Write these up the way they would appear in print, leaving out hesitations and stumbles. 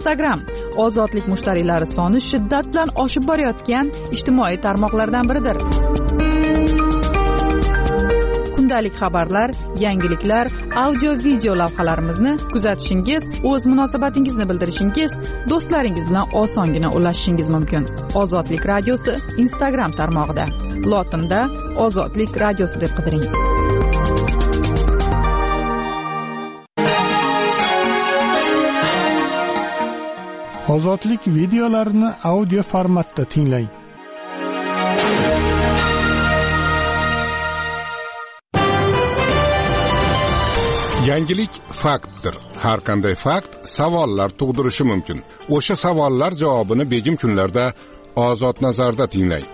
Instagram ozodlik mushtariylari soni shiddat bilan oshib borayotgan ijtimoiy tarmoqlardan biridir. Kundalik xabarlar, yangiliklar, audio-video lavhalarimizni kuzatishingiz, o'z munosabatingizni bildirishingiz, do'stlaringiz bilan osongina ulashishingiz mumkin. Ozodlik radiosi Instagram tarmog'ida. Lotinda Ozodlik radiosi deb qidiring. Ozodlik videolarini audio formatda tinglang. Yangilik faktdir. Har qanday fakt savollar tug'dirishi mumkin. O'sha savollar javobini begim kunlarda Ozod nazarda tinglang.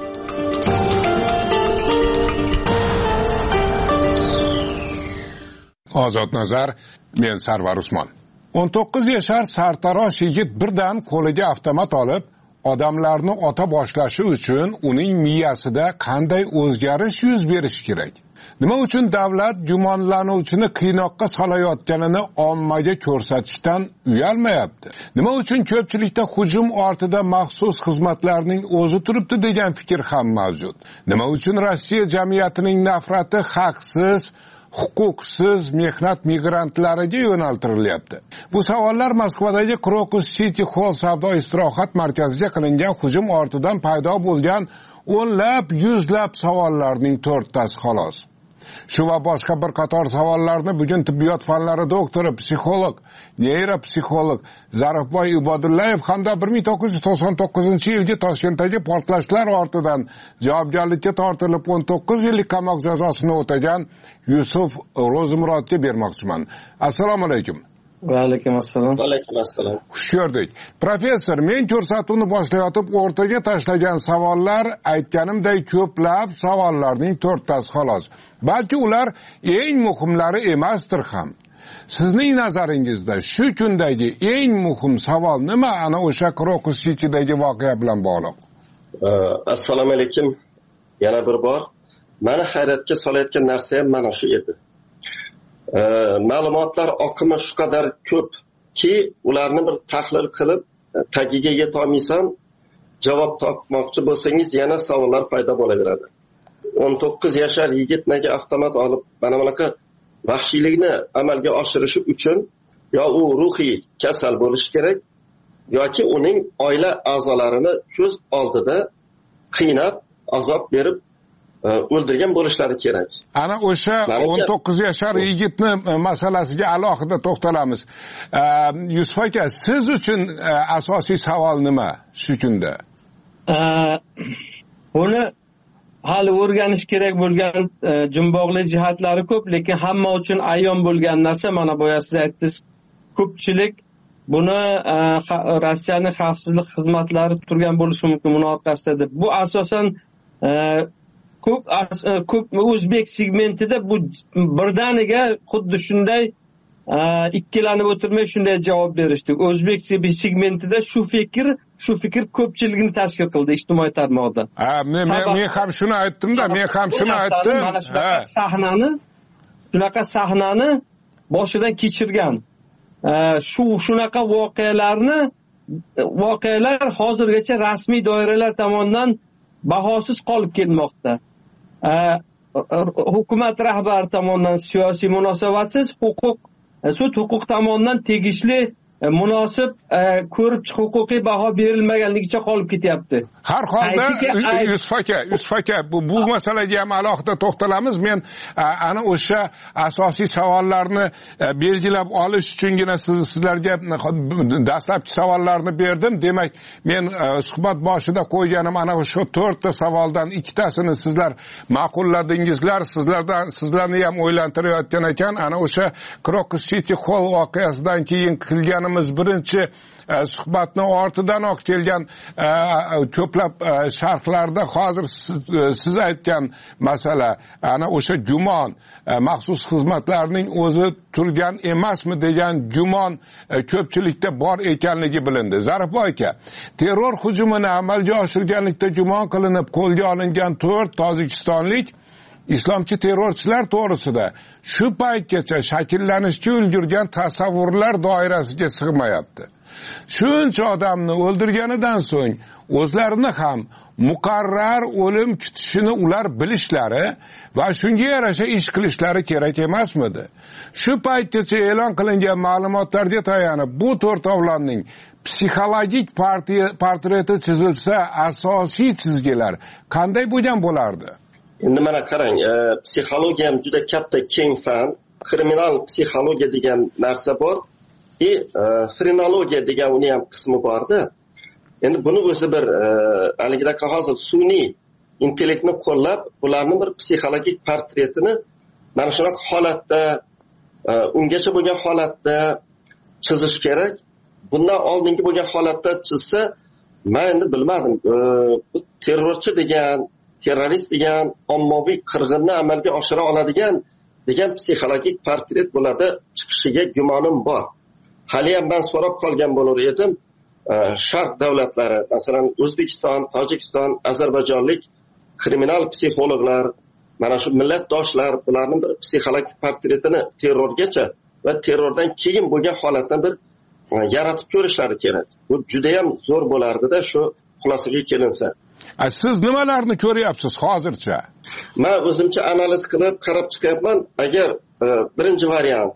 Ozod nazar, men Sarvar Usmon. 19 yashar sartarosh yigit birdan qo'liga avtomat olib, odamlarni ota boshlashi uchun uning miyasida qanday o'zgarish yuz berishi kerak? Nima uchun davlat gumonlanuvchini qiynoqqa solayotganini ommaga ko'rsatishdan uyalmayapti? Nima uchun ko'pchilikda hujum ortida maxsus xizmatlarning o'zi turibdi degan fikr ham mavjud? Nima uchun Rossiya jamiyatining nafrati haqsiz, huquqsiz mehnat migrantlariga yo'naltirilyapti? Bu savollar Moskvadagi Crocus City Hall savdo istirohat markaziga qilingan hujum ortidan paydo bo'lgan o'nlab, yuzlab savollarning to'rttasi xolos. Shu va boshqa bir qator savollarni bugun tibbiyot fanlari doktori, psixolog, neyropsixolog Zarifboy Ibodullayev hamda 1999-yilgi Toshkentdagi portlashlar ortidan javobgarlikka tortilib 19 yillik qamoq jazosini o'tagan Yusuf Ro'zimurodga bermoqchiman. Assalomu alaykum. Va alaykum assalom. Va alaykum assalom. Xush ko'rdik. Professor, men ko'rsatuvni boshlayotib o'rtaga tashlagan savollar aytganimday ko'plab savollarning to'rttasi xolos. Balki ular eng muhimlari emasdir ham. Sizning nazaringizda shu kundagi eng muhim savol nima? Ana o'sha Crocus City'dagi voqea bilan bog'liq. Assalomu alaykum. Yana bir bor meni hayratga solayotgan narsa ham mana shu edi. Ma'lumotlar oqimi shu qadar ko'pki, ularni bir tahlil qilib tagiga yeta olmaysan, javob topmoqchi bo'lsangiz yana savollar paydo bo'laveradi. 19 yashar yigit nega avtomat olib mana bunaqa vahshiylikni amalga oshirishi uchun yo u ruhiy kasal bo'lishi kerak yoki uning oila a'zolarini ko'z oldida qiynab, azob berib o'ldirgan bo'lishlari kerak. Ana o'sha 19 yashar yigitni masalasiga alohida to'xtalamiz. Yusuf aka, siz uchun asosiy savol nima shu kunda? Buni hali o'rganish kerak bo'lgan jumboqli jihatlari ko'p, lekin hamma uchun ayon bo'lgan narsa mana bu siz aytdingiz. Ko'pchilik buni Rossiyaning xavfsizlik xizmatlari turgan bo'lishi mumkin buni orqasida deb. Bu asosan ko'p o'zbek segmentida bu birdaniga xuddi shunday ikkilanib o'tirmay shunday javob berishdi. O'zbek segmentida shu fikr ko'pchilikni tashkil qildi ijtimoiy tarmoqda. Men ham shuni aytdim-da, men ham shuni aytdim. Mana shunaqa sahnani boshidan kechirgan. Shunaqa voqealar hozirgacha rasmiy doiralar tomonidan bahosiz qolib kelmoqda. Hukumat rahbari tomonidan siyosiy munosabatsiz, sud huquq tomonidan tegishli munosib ko'rib huquqiy baho berilmaganligicha qolib ketyapti. Har holda Yusuf aka bu masalaga ham alohida to'xtalamiz. Men ana o'sha asosiy savollarni belgilab olish uchungina sizlarga dastlabki savollarni berdim. Demak, men suhbat boshida qo'yganim ana shu 4 ta savoldan 2 tasini sizlar ma'qulladingizlar. Sizlarni ham o'ylantirayotgan ekan. Ana o'sha Crocus City Hall voqeasidan keyin qilganim birinchi suhbatni ortidanoq kelgan ko'plab sharhlarda hozir siz aytgan masala, ana o'sha gumon, maxsus xizmatlarning o'zi turgan emasmi degan gumon ko'pchilikda bor ekanligi bilindi. Zarifboy aka, terror hujumini amalga oshirganlikda gumon qilinib qo'lga olingan 4 tojikistonlik islomchi terrorchilar to'g'risida shu paytgacha shakllanishga ulgurgan tasavvurlar doirasiga sig'mayapti. shuncha odamni o'ldirganidan so'ng o'zlarini ham muqarrar o'lim kutishini ular bilishlari va shunga yarasha ish qilishlari kerak emasmidi? Shu paytgacha e'lon qilingan ma'lumotlarga tayanib, bu to'rtovlonning psixologik portreti chizilsa, asosiy chizgilar qanday bo'lgan bo'lardi? Endi mana qarang, psixologiya ham juda katta keng fan. Kriminal psixologiya degan narsa bor, frenologiya degan uni ham qismi borda. Endi buni o'zi bir haligidagi hozir sun'iy intellektni qo'llab, bularning bir psixologik portretini mana shunaqa holatda, ungacha bo'lgan holatda chizish kerak. Bundan oldingi bo'lgan holatda chizsa, men endi bilmadim. Bu terrorchi degan, terrorist degan, ommaviy qirg'inni amalga oshira oladigan degan psixologik portret bularda chiqishiga gumonim bor. Hali ham men so'rab qolgan bo'lar edim. Sharq davlatlari, masalan O'zbekiston, Tojikiston, Ozarbayjonlik kriminal psixologlar, mana shu millatdoshlar bularning bir psixologik portretini terrorgacha va terrordan keyin bo'lgan holatdan bir yaratib ko'rishlari kerak. Bu juda ham zo'r bo'lardi-da shu xulosaga kelinsa. Siz nimalarni ko'ryapsiz hozircha? Men o'zimcha analiz qilib qarab chiqyapman. Agar birinchi variant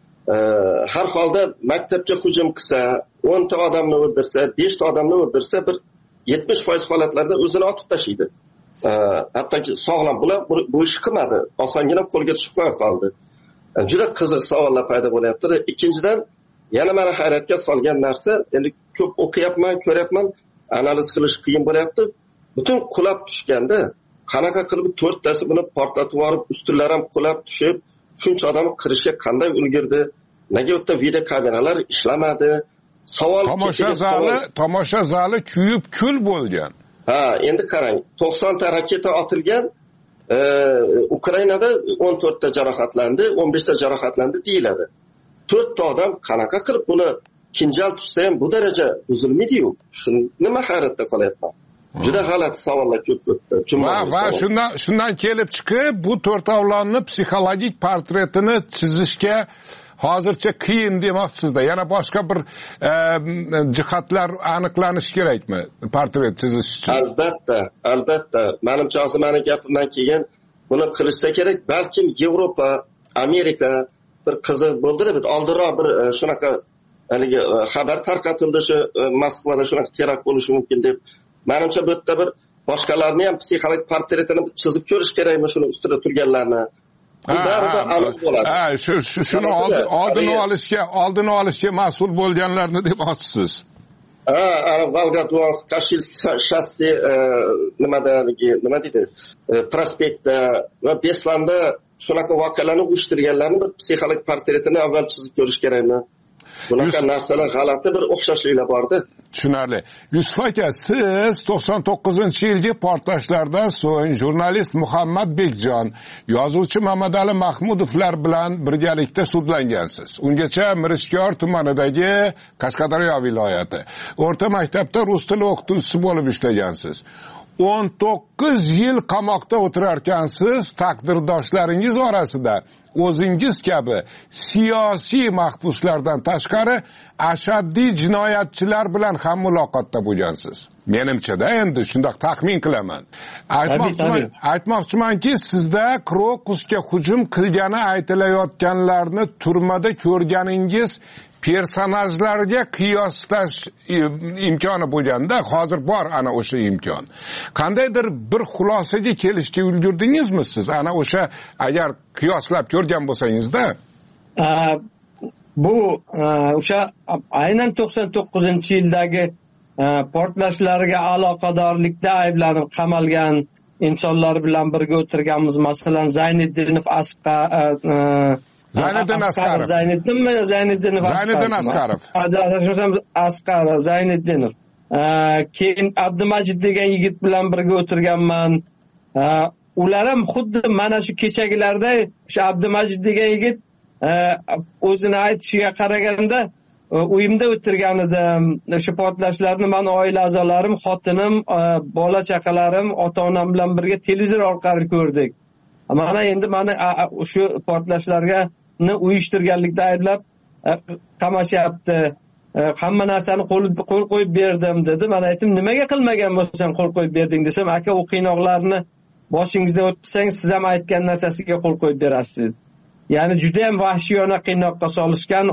har holda maktabga hujum qilsa, 10 ta odamni o'ldirsa, 5 ta odamni o'ldirsa, bir 70% holatlarda o'zini otib tashlaydi. Hattoki sog'lom bular bu ish qilmadi. Osongina qo'lga tushib qo'ya qoldi. Juda qiziq savollar paydo bo'lyapti. Ikkinchidan, yana meni hayratga solgan narsa, endi ko'p o'qiyapman, ko'ryapman, analiz qilish qiyin bo'lyapti. Butun qulab tushganda, qanaqa qilib 4 tasi buni portlatib yuborib, ustunlar ham qulab tushib, shuncha odam kirishga qanday ulgurdi? Nega o'ta video kameralar ishlamadi? Savol tomosha zali kuyib kul bo'lgan. Endi qarang, 90 ta raketa otilgan, Ukrainada 14 ta jarohatlandi, 15 ta jarohatlandi deyiladi. 4 ta odam qanaqa qilib buni kinjal tushsa ham bu daraja buzilmaydi-yu. Nima hayratda qolyapman. Juda g'alati savollar ko'p o'tdi. Va shundan kelib chiqib, bu to'rtovlonni psixologik portretini chizishga hozircha qiyin demoqsizda. Yana boshqa bir jihatlar aniqlanishi kerakmi portret chizish uchun? Albatta. Menimcha hozir meni gapimdan keyin buni qilishsa kerak. Balkim Yevropa, Amerika bir qiziq bo'ldi-da, oldinroq bir shunaqa haligi xabar tarqatildi, shu Moskvada shunaqa terakt bo'lishi mumkin deb. Menimcha bu yerda bir boshqalarni ham psixologik portretini chizib ko'rish kerakmi, shuni ustida turganlarni. Shuni oldini olishga mas'ul bo'lganlarni demoqchisiz. Volga-Donsk, Kashil shassi nima deydi? Prospektda va Beslanda shunaqa voqealarni uyushtirganlarni bir psixologik portretini avval chizib ko'rish kerakmi? Bunaqa narsalar g'alati bir o'xshashliklar borda. Tushunarli. Yusuf aka, siz 99-yilgi portlashlardan so'ng jurnalist Muhammad Bekjon, yozuvchi Mamadali Mahmudovlar bilan birgalikda sudlangansiz. Ungacha Mirishkor tumanidagi Qashqadaryo viloyati o'rta maktabda rus tili o'qituvchisi bo'lib ishlagansiz. 19 yil qamoqda o'tirarkansiz, taqdirdoshlaringiz orasida o'zingiz kabi siyosiy mahbuslardan tashqari ashaddiy jinoyatchilar bilan ham muloqotda bo'lgansiz. Menimcha-da endi shundoq taxmin qilaman. Aytmoqchimanki, sizda Krokusga hujum qilgani aytilayotganlarni turmada ko'rganingiz personajlarga qiyoslash imkoni bo'lganda, hozir bor ana o'sha imkon. Qandaydir bir xulosaga kelishga ulgurdingizmi siz? Ana o'sha agar qiyoslab ko'rgan bo'lsangizda? Bu o'sha aynan 99-yildagi portlashlarga aloqadorlikda ayblanib qamalgan insonlar bilan birga o'tirganmiz. Masalan, Zayniddinov Zayniddinov. Keyin Abdumajid degan yigit bilan birga o'tirganman. Ular ham xuddi mana shu kechagilarda o'sha Abdumajid degan yigit o'zini aytishiga qaraganda uyimda o'tirgan edim. O'sha portlashlarni men oila a'zolarim, xotinim, bola chaqalarim, ota-onam bilan birga televizor orqali ko'rdik. Mana endi meni shu portlashlarga uyushtirganlikda ayblab qamashyapti. hamma narsani qo'l qo'yib berdim dedi. Men aytdim, nimaga qilmagan bo'lsang qo'l qo'yib berding desam, aka u qiynoqlarni boshingizdan o'tsangiz siz ham aytgan narsasiga qo'l qo'yib berasiz dedi. Ya'ni juda ham vahshiyona qiynoqqa solishgan,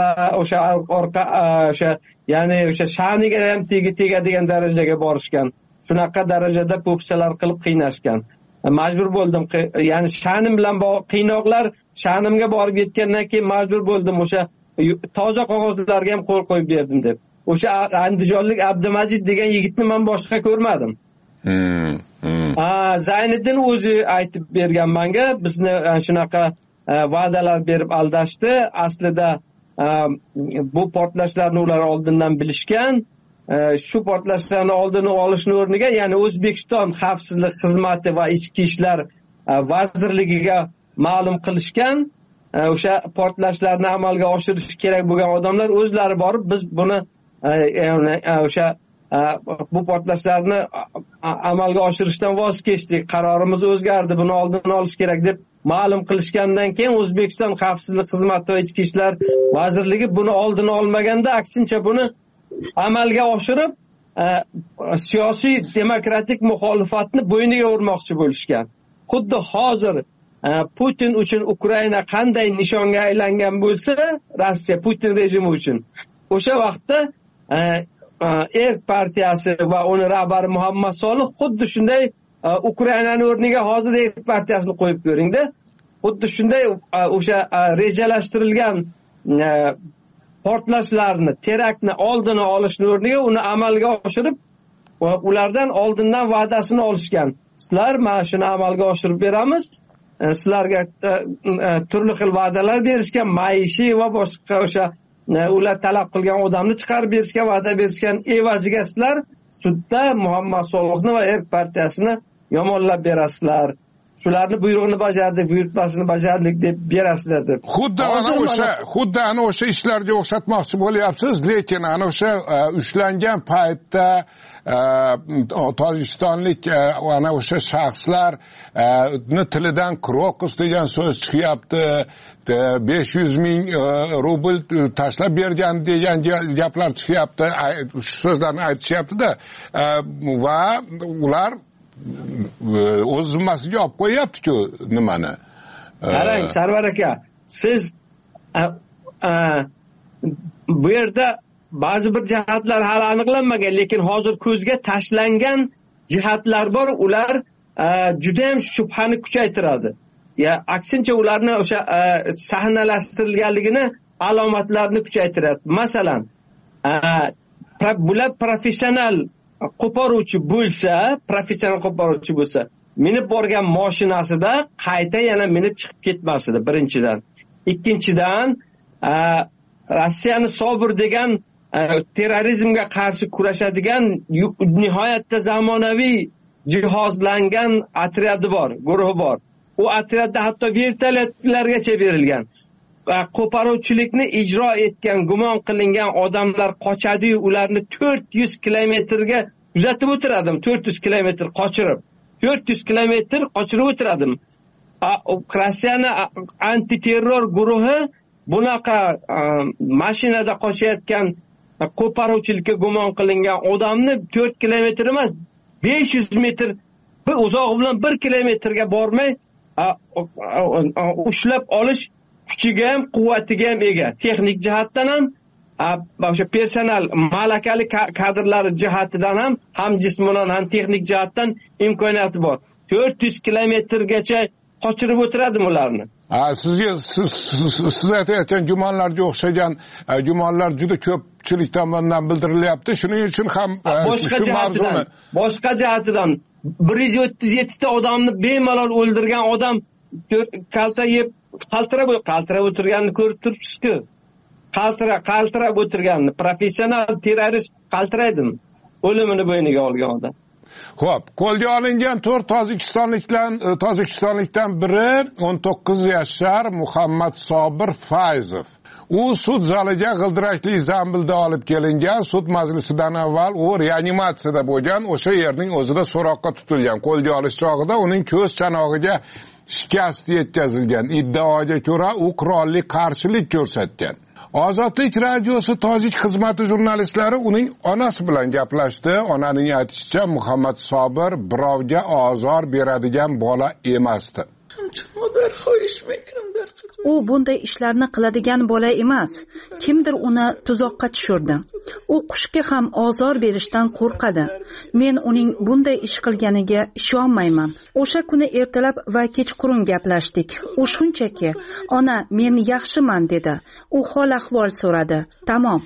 ya'ni o'sha sha'niga ham tegadigan darajaga borishgan. Shunaqa darajada po'pisalar qilib qiynashgan. Majbur bo'ldim, ya'ni sha'nim bilan qiynoqlar sha'nimga borib yetgandan keyin majbur bo'ldim o'sha toza qog'ozlarga ham qo'l qo'yib berdim deb. O'sha andijonlik Abdumajid degan yigitni men boshqa ko'rmadim. Zayniddin o'zi aytib bergan menga, bizni shunaqa va'dalar berib aldashdi. Aslida bu portlashlarni ular oldindan bilishgan. Shu portlashlarni oldini olishning o'rniga, ya'ni O'zbekiston xavfsizlik xizmati va ichki ishlar vazirligiga ma'lum qilishgan. O'sha portlashlarni amalga oshirish kerak bo'lgan odamlar o'zlari borib, biz buni o'sha bu portlashlarni amalga oshirishdan voz kechdik, qarorimiz o'zgardi, buni oldini olish kerak deb ma'lum qilishgandan keyin O'zbekiston xavfsizlik xizmati va ichki ishlar vazirligi buni oldini olmaganda, aksincha buni amalga oshirib siyosiy demokratik muxolifatni bo'yniga urmoqchi bo'lishgan. Xuddi hozir Putin uchun Ukraina qanday nishonga aylangan bo'lsa, Rossiya Putin rejimi uchun o'sha vaqtda Erk partiyasi va uni rahbari Muhammad Solih xuddi shunday Ukrainaning o'rniga hozir Erk partiyasini qo'yib ko'ringda. Xuddi shunday o'sha rejalashtirilgan portlashlarni, teraktni oldini olishni o'rniga uni amalga oshirib, ulardan oldindan va'dasini olishgan. Sizlar mana shuni amalga oshirib beramiz. Sizlarga turli xil va'dalar berishgan, maishiy va boshqa o'sha ular talab qilgan odamni chiqarib berishga va'da berishgan, evaziga sizlar sudda Muhammad Solihni va Erk partiyasini yomonlab berasizlar. Shularni buyrug'ini bajardik, buyurtmasini bajardik deb berasizlar deb. Xuddi ana o'sha ishlarga o'xshatmoqchi bo'lyapsiz, lekin ana o'sha ushlangan paytda tojikistonlik ana o'sha shaxslar tilidan Krokus degan so'z chiqyapti, 500 ming rubl tashlab bergan degan gaplar chiqyapti, shu so'zlarni aytishyapti-da, va ular o'z zimmasiga olib qo'yapti-ku nimani. Qarang, Sarvar aka, siz bu yerda ba'zi bir jihatlar hali aniqlanmagan, lekin hozir ko'zga tashlangan jihatlar bor. Ular juda ham shubhani kuchaytiradi. Ya aksincha ularni o'sha sahnalashtirilganligini alomatlarini kuchaytiradi. Masalan, bular professional qo'poruvchi bo'lsa, minib borgan mashinasida qayta yana minib chiqib ketmasdi, birinchidan. Ikkinchidan, Rossiyani Sobir degan terrorizmga qarshi kurashadigan nihoyatda zamonaviy jihozlangan otryadi bor, guruhi bor. U otryadda hatto vertolyotlargacha berilgan. Qo'poruvchilikni ijro etgan, gumon qilingan odamlar qochadi, ularni 400 kilometrga kuzatib o'tiradim, 400 kilometr qochirib. 400 kilometr qochirib o'tiradim. Rossiyani antiterror guruhi bunaqa mashinada qochayotgan qo'poruvchilikka gumon qilingan odamni 4 kilometr emas, 500 metr uzoq bilan 1 kilometrga bormay ushlab olish kuchiga ham, quvvatiga ham ega. Texnik jihatdan ham, o'sha personal malakali kadrlari jihatidan ham jismonan, ham texnik jihatdan imkoniyati bor. 400 kilometrgacha qochirib o'tiradim ularni. Siz aytayotgan gumonlarga o'xshagan gumonlar juda ko'pchilik tomonidan bildirilyapti. Shuning uchun ham boshqa jihatidan 137 ta odamni bemalol o'ldirgan odam kalta yeb qaltirab o'tirganini ko'rib turibsiz-ku. Qaltirab o'tirganini, professional terrorist qaltiraydimi? O'limini bo'yniga olgan odam. Xo'p, qo'lga olingan 4 tojikistonlikdan biri 19 yashar Muhammad Sobir Fayzov. U sud zaliga g'ildirakli zambilda olib kelingan. Sud majlisidan avval u reanimatsiyada bo'lgan, o'sha yerning o'zida so'roqqa tutilgan. Qo'lga olish chog'ida uning ko'z chanog'iga shikast yetkazilgan. Iddaoga ko'ra u qurolli qarshilik ko'rsatgan. Ozodlik radiosi tojik xizmati jurnalistlari uning onasi bilan gaplashdi. Onaning aytishicha, Muhammad Sobir birovga ozor beradigan bola emasdi. U bunday ishlarni qiladigan bola emas. Kimdir uni tuzoqqa tushirdi. U qushga ham ozor berishdan qo'rqadi. Men uning bunday ish qilganiga ishonmayman. O'sha kuni ertalab va kechqurun gaplashdik. U shunchaki, "Ona, men yaxshiman" dedi. U hol ahvol so'radi. Tamom.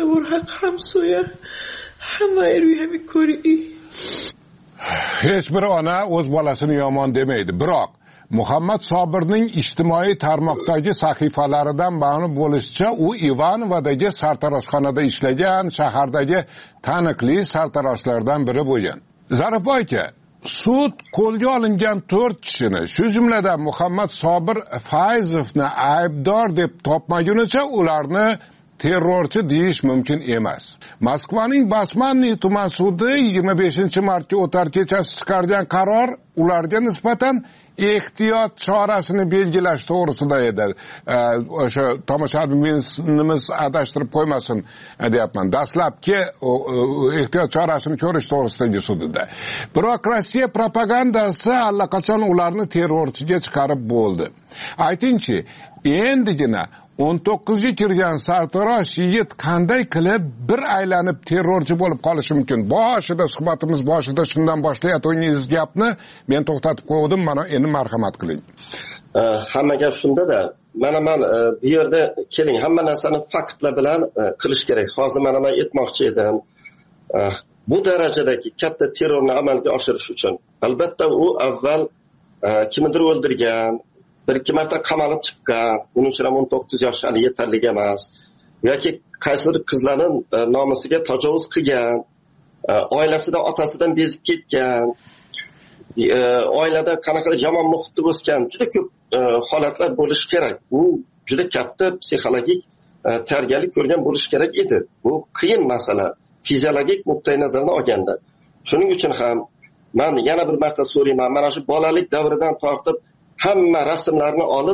Hech bir ona o'z bolasini yomon demaydi. Biroq Muhammad Sobirning ijtimoiy tarmoqdagi sahifalaridan ma'lum bo'lishicha, u Ivanovadagi sartaroshxonada ishlagan, shahardagi taniqli sartaroshlardan biri bo'lgan. Zarifboy aka, sud qo'lga olingan 4 kishini, shu jumladan Muhammad Sobir Fayzovni aybdor deb topmagunicha ularni terrorchi deyish mumkin emas. Moskvaning Basmanniy tuman sudi 25-martga o'tar kechasi chiqargan qaror ularga nisbatan ehtiyot chorasini belgilash to'g'risida edi. O'sha tomoshabinimiz adashtirib qo'ymasin deyapman. Dastlabki ehtiyot chorasini ko'rish to'g'risidagi sudida. Biroq Rossiya propagandasi allaqachon ularni terrorchiga chiqarib bo'ldi. Aytingchi, endigina 19 ga kirgan sartarosh yigit qanday qilib bir aylanib terrorchi bo'lib qolishi mumkin? Suhbatimiz boshida shundan boshlayotganingiz gapni men to'xtatib qo'ydim. Mana endi marhamat qiling. Hamma gap shunda-da. Men bu yerda keling, hamma narsani faktlar bilan qilish kerak. Hozir men aytmoqchi edim. Bu darajadagi katta terrorni amalga oshirish uchun albatta u avval kimnidir o'ldirgan, bir-ikki marta qamalib chiqqan, uning uchun 19 yosh hali yetarli emas, yoki qaysidir qizlarning nomusiga tajovuz qilgan, oilasida otasidan bezib ketgan, oilada qanaqadir yomon muhitda o'sgan juda ko'p holatlar bo'lishi kerak. Bu juda katta psixologik tayyorgarlik ko'rgan bo'lishi kerak edi. Bu qiyin masala fiziologik nuqtai nazardan olganda. Shuning uchun ham men yana bir marta so'rayman, mana shu bolalik davridan tortib hamma rasmlarni olib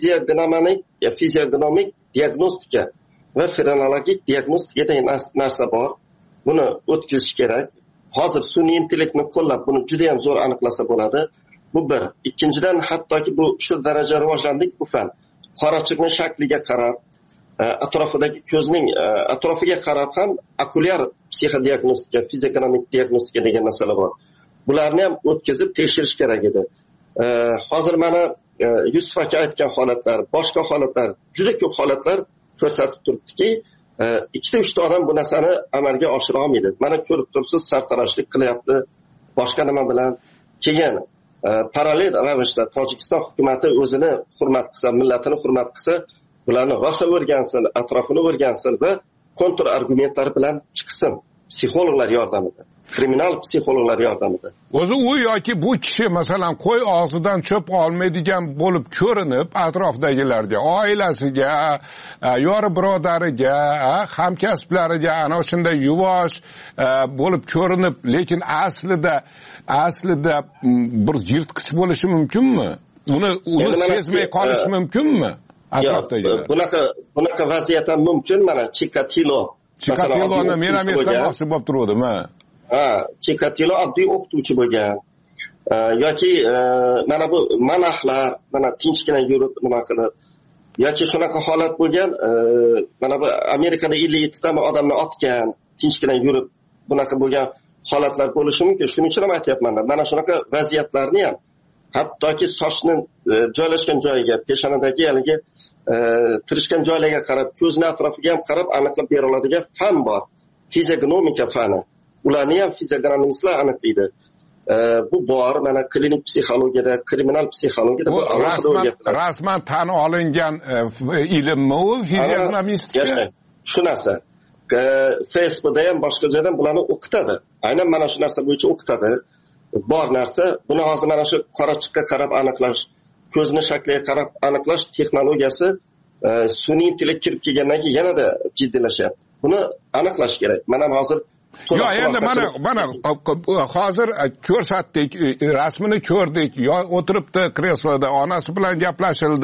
fiziogenomik diagnostika va frenologik diagnostika degan narsa bor. Buni o'tkazish kerak. Hozir sun'iy intellektni qo'llab buni juda ham zo'r aniqlasa bo'ladi. Bu bir. Ikkinchidan, hattoki bu shu daraja rivojlandik bu fan. Qorachiqning shakliga qarab, atrofidagi ko'zning atrofiga qarab ham okulyar psixodiagnostika, fiziogenomik diagnostika degan narsalar bor. Bularni ham o'tkazib tekshirish kerak edi. Hozir mana Yusuf aka aytgan holatlar, boshqa holatlar, juda ko'p holatlar ko'rsatib turibdiki, 2-3 odam bu narsani amalga oshira olmaydi. Mana ko'rib turibsiz, sartaroshlik qilyapti, boshqa nima bilan. Keyin parallel ravishda Tojikiston hukumatı o'zini hurmat qilsa, millatini hurmat qilsa, bularni rosa o'rgansin, atrofini o'rgansin va kontra argumentlar bilan chiqsin, psixologlar yordamida. Kriminal psixologlar yordamida. O'zi u yoki bu kishi masalan qo'y og'zidan cho'p olmaydigan bo'lib ko'rinib, atrofdagilarga, oilasiga, yori birodariga, hamkasblariga ana shunday yuvosh bo'lib ko'rinib, lekin aslida bir yirtqich bo'lishi mumkinmi? Uni sezmay qolishi mumkinmi? Atrofdagilar. Bunaqa vaziyat ham mumkin. Mana Chikatiloni men ham eslamoqchi bo'lib turdim, Chikatilo oddiy o'qituvchi bo'lgan. Yoki mana bu manahlar, mana tinchgina yurib nima qilib, yoki shunaqa holat bo'lgan, mana bu Amerikada 57 ta odamni otgan, tinchgina yurib bunaqa bo'lgan holatlar bo'lishi mumkin. Shuning uchun ham aytayapman. Mana shunaqa vaziyatlarni ham hattoki sochning joylashgan joyiga, peshonadagi haligi tirishgan joylarga qarab, ko'zning atrofiga ham qarab aniqlab bera oladigan fan bor. Fiziogenomika fani. Ularni ham fiziogenomistlar aniqlaydi. Bu bor, mana klinik psixologiyada, kriminal psixologiyada bu rasman tan olingan ilmmi u fiziogenomistika? Shu narsa. Facebookda ham boshqa joydan bularni o'qitadi. Aynan mana shu narsa bo'yicha o'qitadi. Bor narsa, buni hozir mana shu qorachiqqa qarab aniqlash, ko'zni shakliga qarab aniqlash texnologiyasi sun'iy intellekt kirib kelgandan keyin yanada jiddiylashyapti. Buni aniqlash kerak. Mana hozir endi mana hozir ko'rsatdik, rasmini ko'rdik, o'tiribdi kresloda, onasi bilan gaplashildi.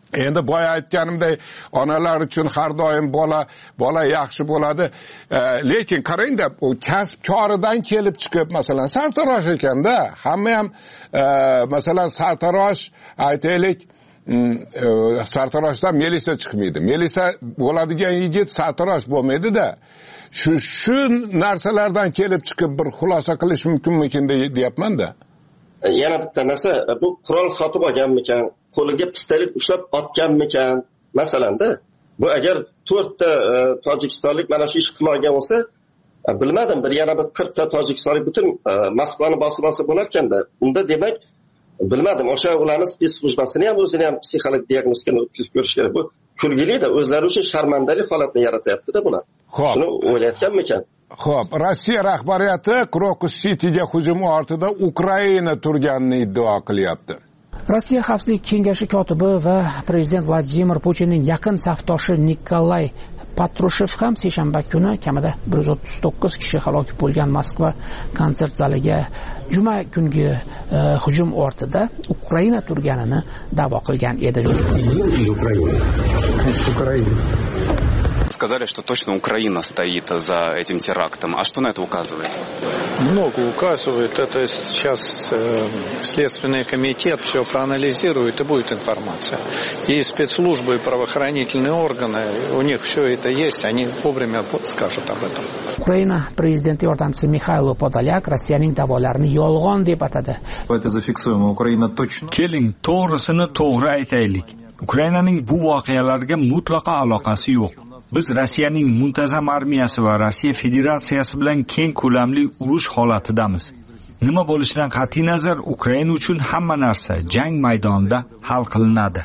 Endi boya aytganimday onalar uchun har doim bola yaxshi bo'ladi. Lekin qarangda, u kasb-koridan kelib chiqib, masalan, sartarosh ekanda, hamma ham masalan sartarosh aytaylik, sartaroshdan Melisa chiqmaydi. Melisa bo'ladigan yigit sartarosh bo'lmaydi-da. Shu narsalardan kelib chiqib bir xulosa qilish mumkinmikin deyapman-da. Yana bitta narsa, bu qurol sotib olganmikan, qo'liga pistolet ushlab otganmikan, masalanda. Bu agar 4 ta tojikistonlik mana shu ish qila olgan bo'lsa, bilmadim, yana bir 40 ta tojikistonlik butun Moskvani bosib olsa bo'lar ekanda. Unda demak, bilmadim, o'sha ularning spetsslujbasini ham o'zini ham psixologik diagnostikani o'tkazib ko'rish kerak. Bu kulgili-da, o'zlari uchun sharmandalik holatini yaratyapti-da bular. Shuni o'ylayotganmikan? Xo'p, Rossiya rahbariyati Krokus Cityga hujum ortida Ukraina turganini iddao qilyapti. Rossiya Xavfsizlik kengashi kotibi va prezident Vladimir Putinning yaqin safdoshi Nikolay Patrushev ham seshanba kuni kamida 139 kishi halok bo'lgan Moskva konsert zaliga juma kungi hujum ortida Ukraina turganini da'vo qilgan edi. Сказали, что точно Украина стоит за этим терактом. А что на это указывает? Много указывает. Это сейчас Следственный комитет все проанализирует, и будет информация. И спецслужбы, и правоохранительные органы, у них все это есть, они вовремя скажут об этом. Ukraina prezidenti yordamchisi Mixailo Podolyak Rossiyaning da'volarini yolg'on deb atadi. Это зафиксируем. Украина точно. Keling, to'g'risini to'g'ri aytaylik. Ukrainaning bu voqealarga mutlaqo aloqasi yo'q. Biz Rossiyaning muntazam armiyasi va Rossiya Federatsiyasi bilan keng ko'lamli urush holatidamiz. Nima bo'lishidan qat'iy nazar, Ukraina uchun hamma narsa jang maydonida hal qilinadi.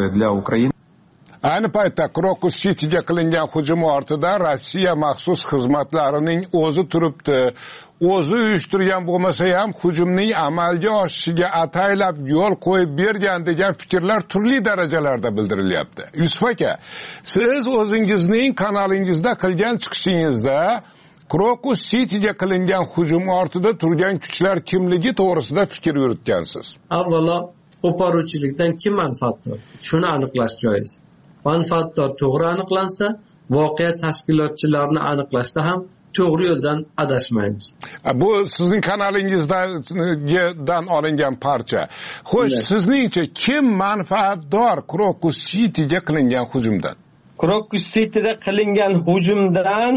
Ayni paytda Krokus Cityga qilingan hujum ortida Rossiya maxsus xizmatlarining o'zi turibdi. O'zi uyushtirgan bo'lmasa ham hujumning amalga oshishiga ataylab yo'l qo'yib bergan degan fikrlar turli darajalarda bildirilyapti. Yusuf aka, siz o'zingizning kanalingizda qilgan chiqishingizda Krokus Cityga qilingan hujum ortida turgan kuchlar kimligi to'g'risida fikr yuritgansiz. Avvalo, qo'poruvchilikdan kim manfaatdor? Shuni aniqlash joiz. Manfaatdor to'g'ri aniqlansa, voqea tashkilotchilarini aniqlashda ham to'g'ri yo'ldan adashmaymiz. Bu sizning kanalingizdan olingan parcha. Xo'sh, sizningcha kim manfaatdor Krokus Cityga qilingan hujumdan? Krokus Cityda qilingan hujumdan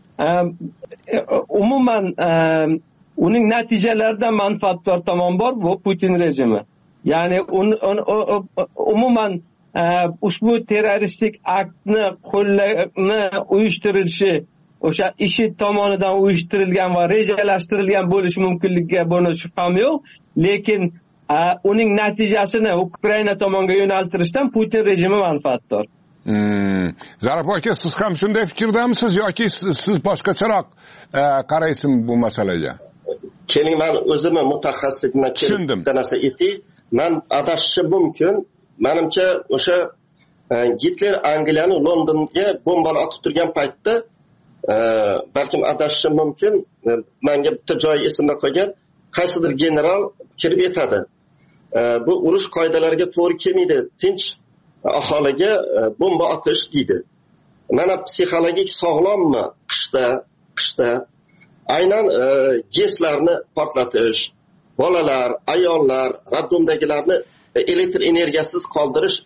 umuman uning natijalaridan manfaatdor tomon bor, bu Putin rejimi. Ya'ni umuman ushbu terroristik aktni qo'llashni uyushtirilishi o'sha IShID tomonidan uyushtirilgan va rejalashtirilgan bo'lishi mumkinligiga buni shubham yo'q, lekin uning natijasini Ukraina tomonga yo'naltirishdan Putin rejimi manfaatdor. Zaraf aka, siz ham shunday fikrdamisiz yoki siz boshqacharoq qaraysizmi bu masalaga? Keling, men o'zimni mutaxassislikdan kelib narsa aytay. Men adashishim mumkin. Menimcha o'sha Hitler Angliyani Londonga bombalar otib turgan paytda balkim adashishim mumkin. Menga bitta joy esimda qolgan, qaysidir general kirib aytadi. Bu urush qoidalariga to'g'ri kelmaydi. Tinch aholiga bomba otish deydi. Mana psixologik sog'lommi qishda aynan GESlarni portlatish, bolalar, ayollar, raddomdagilarni elektr energiyasiz qoldirish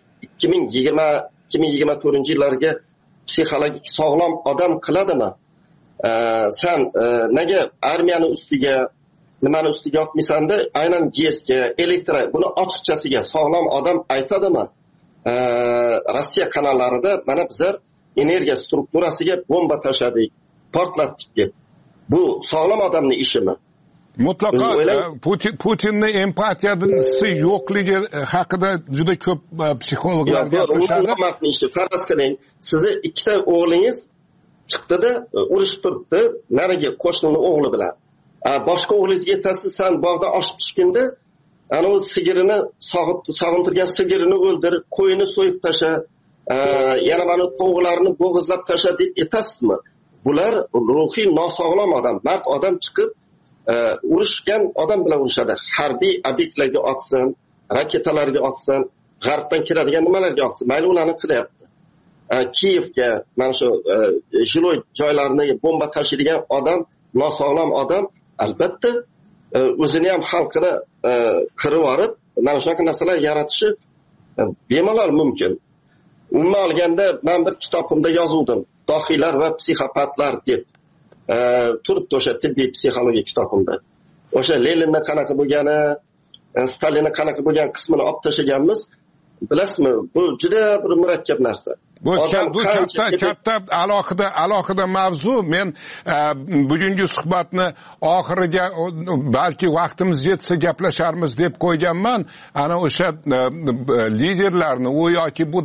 2020-2024 psixologik sog'lom odam qiladimi? Sen nega armiyani ustiga, nimani ustiga otmaysanda, aynan GESga, elektr, buni ochiqchasiga sog'lom odam aytadimi? Rossiya kanallarida mana bizlar energiya strukturasiga bomba tashladik, portlatdik deb. Bu sog'lom odamning ishimi? Mutlaqo Putinni empatiyasi yo'qligi haqida juda ko'p psixologlar gapirishadi. Faraz qiling, sizni ikkita o'g'lingiz chiqdi-da, urushib turibdi, narigi qo'shnini o'g'li bilan. Boshqa o'g'lingizga aytasiz, sen bog'da oshib tushganda, ana u sigirini sog'intirgan sigirini o'ldir, qo'yini so'yib tasha, yana mana tovuqlarni bo'g'izlab tasha deb aytasizmi? Bular ruhiy nosog'lom odam, mard odam chiqib urushgan odam bilan urushadi. Harbiy obyektlarga otsin, raketalarga otsin, g'arbdan kiradigan nimalarga yoqsa mayli ularni qilyapti. Kiyevga mana shu jiloy joylarni bomba tashiydigan odam, nosog'lom odam albatta o'zini ham xalqini qirib olib mana shunaqa narsalar yaratishi bemalol mumkin. Umuman olganda men bir kitobimda yozuvdim. Dohiylar va psixopatlar deb turibdi o'sha tibbiy psixologiya kitobimda. O'sha Leninni qanaqa bo'lgani, Stalinni qanaqa bo'lgan qismini olib tashlaganmiz. Bilasizmi, bu juda bir murakkab narsa. Bu katta alohida mavzu. Men bugungi suhbatni oxiriga balki vaqtimiz yetsa gaplasharmiz deb qo'yganman. Ana o'sha liderlarni, u yoki bu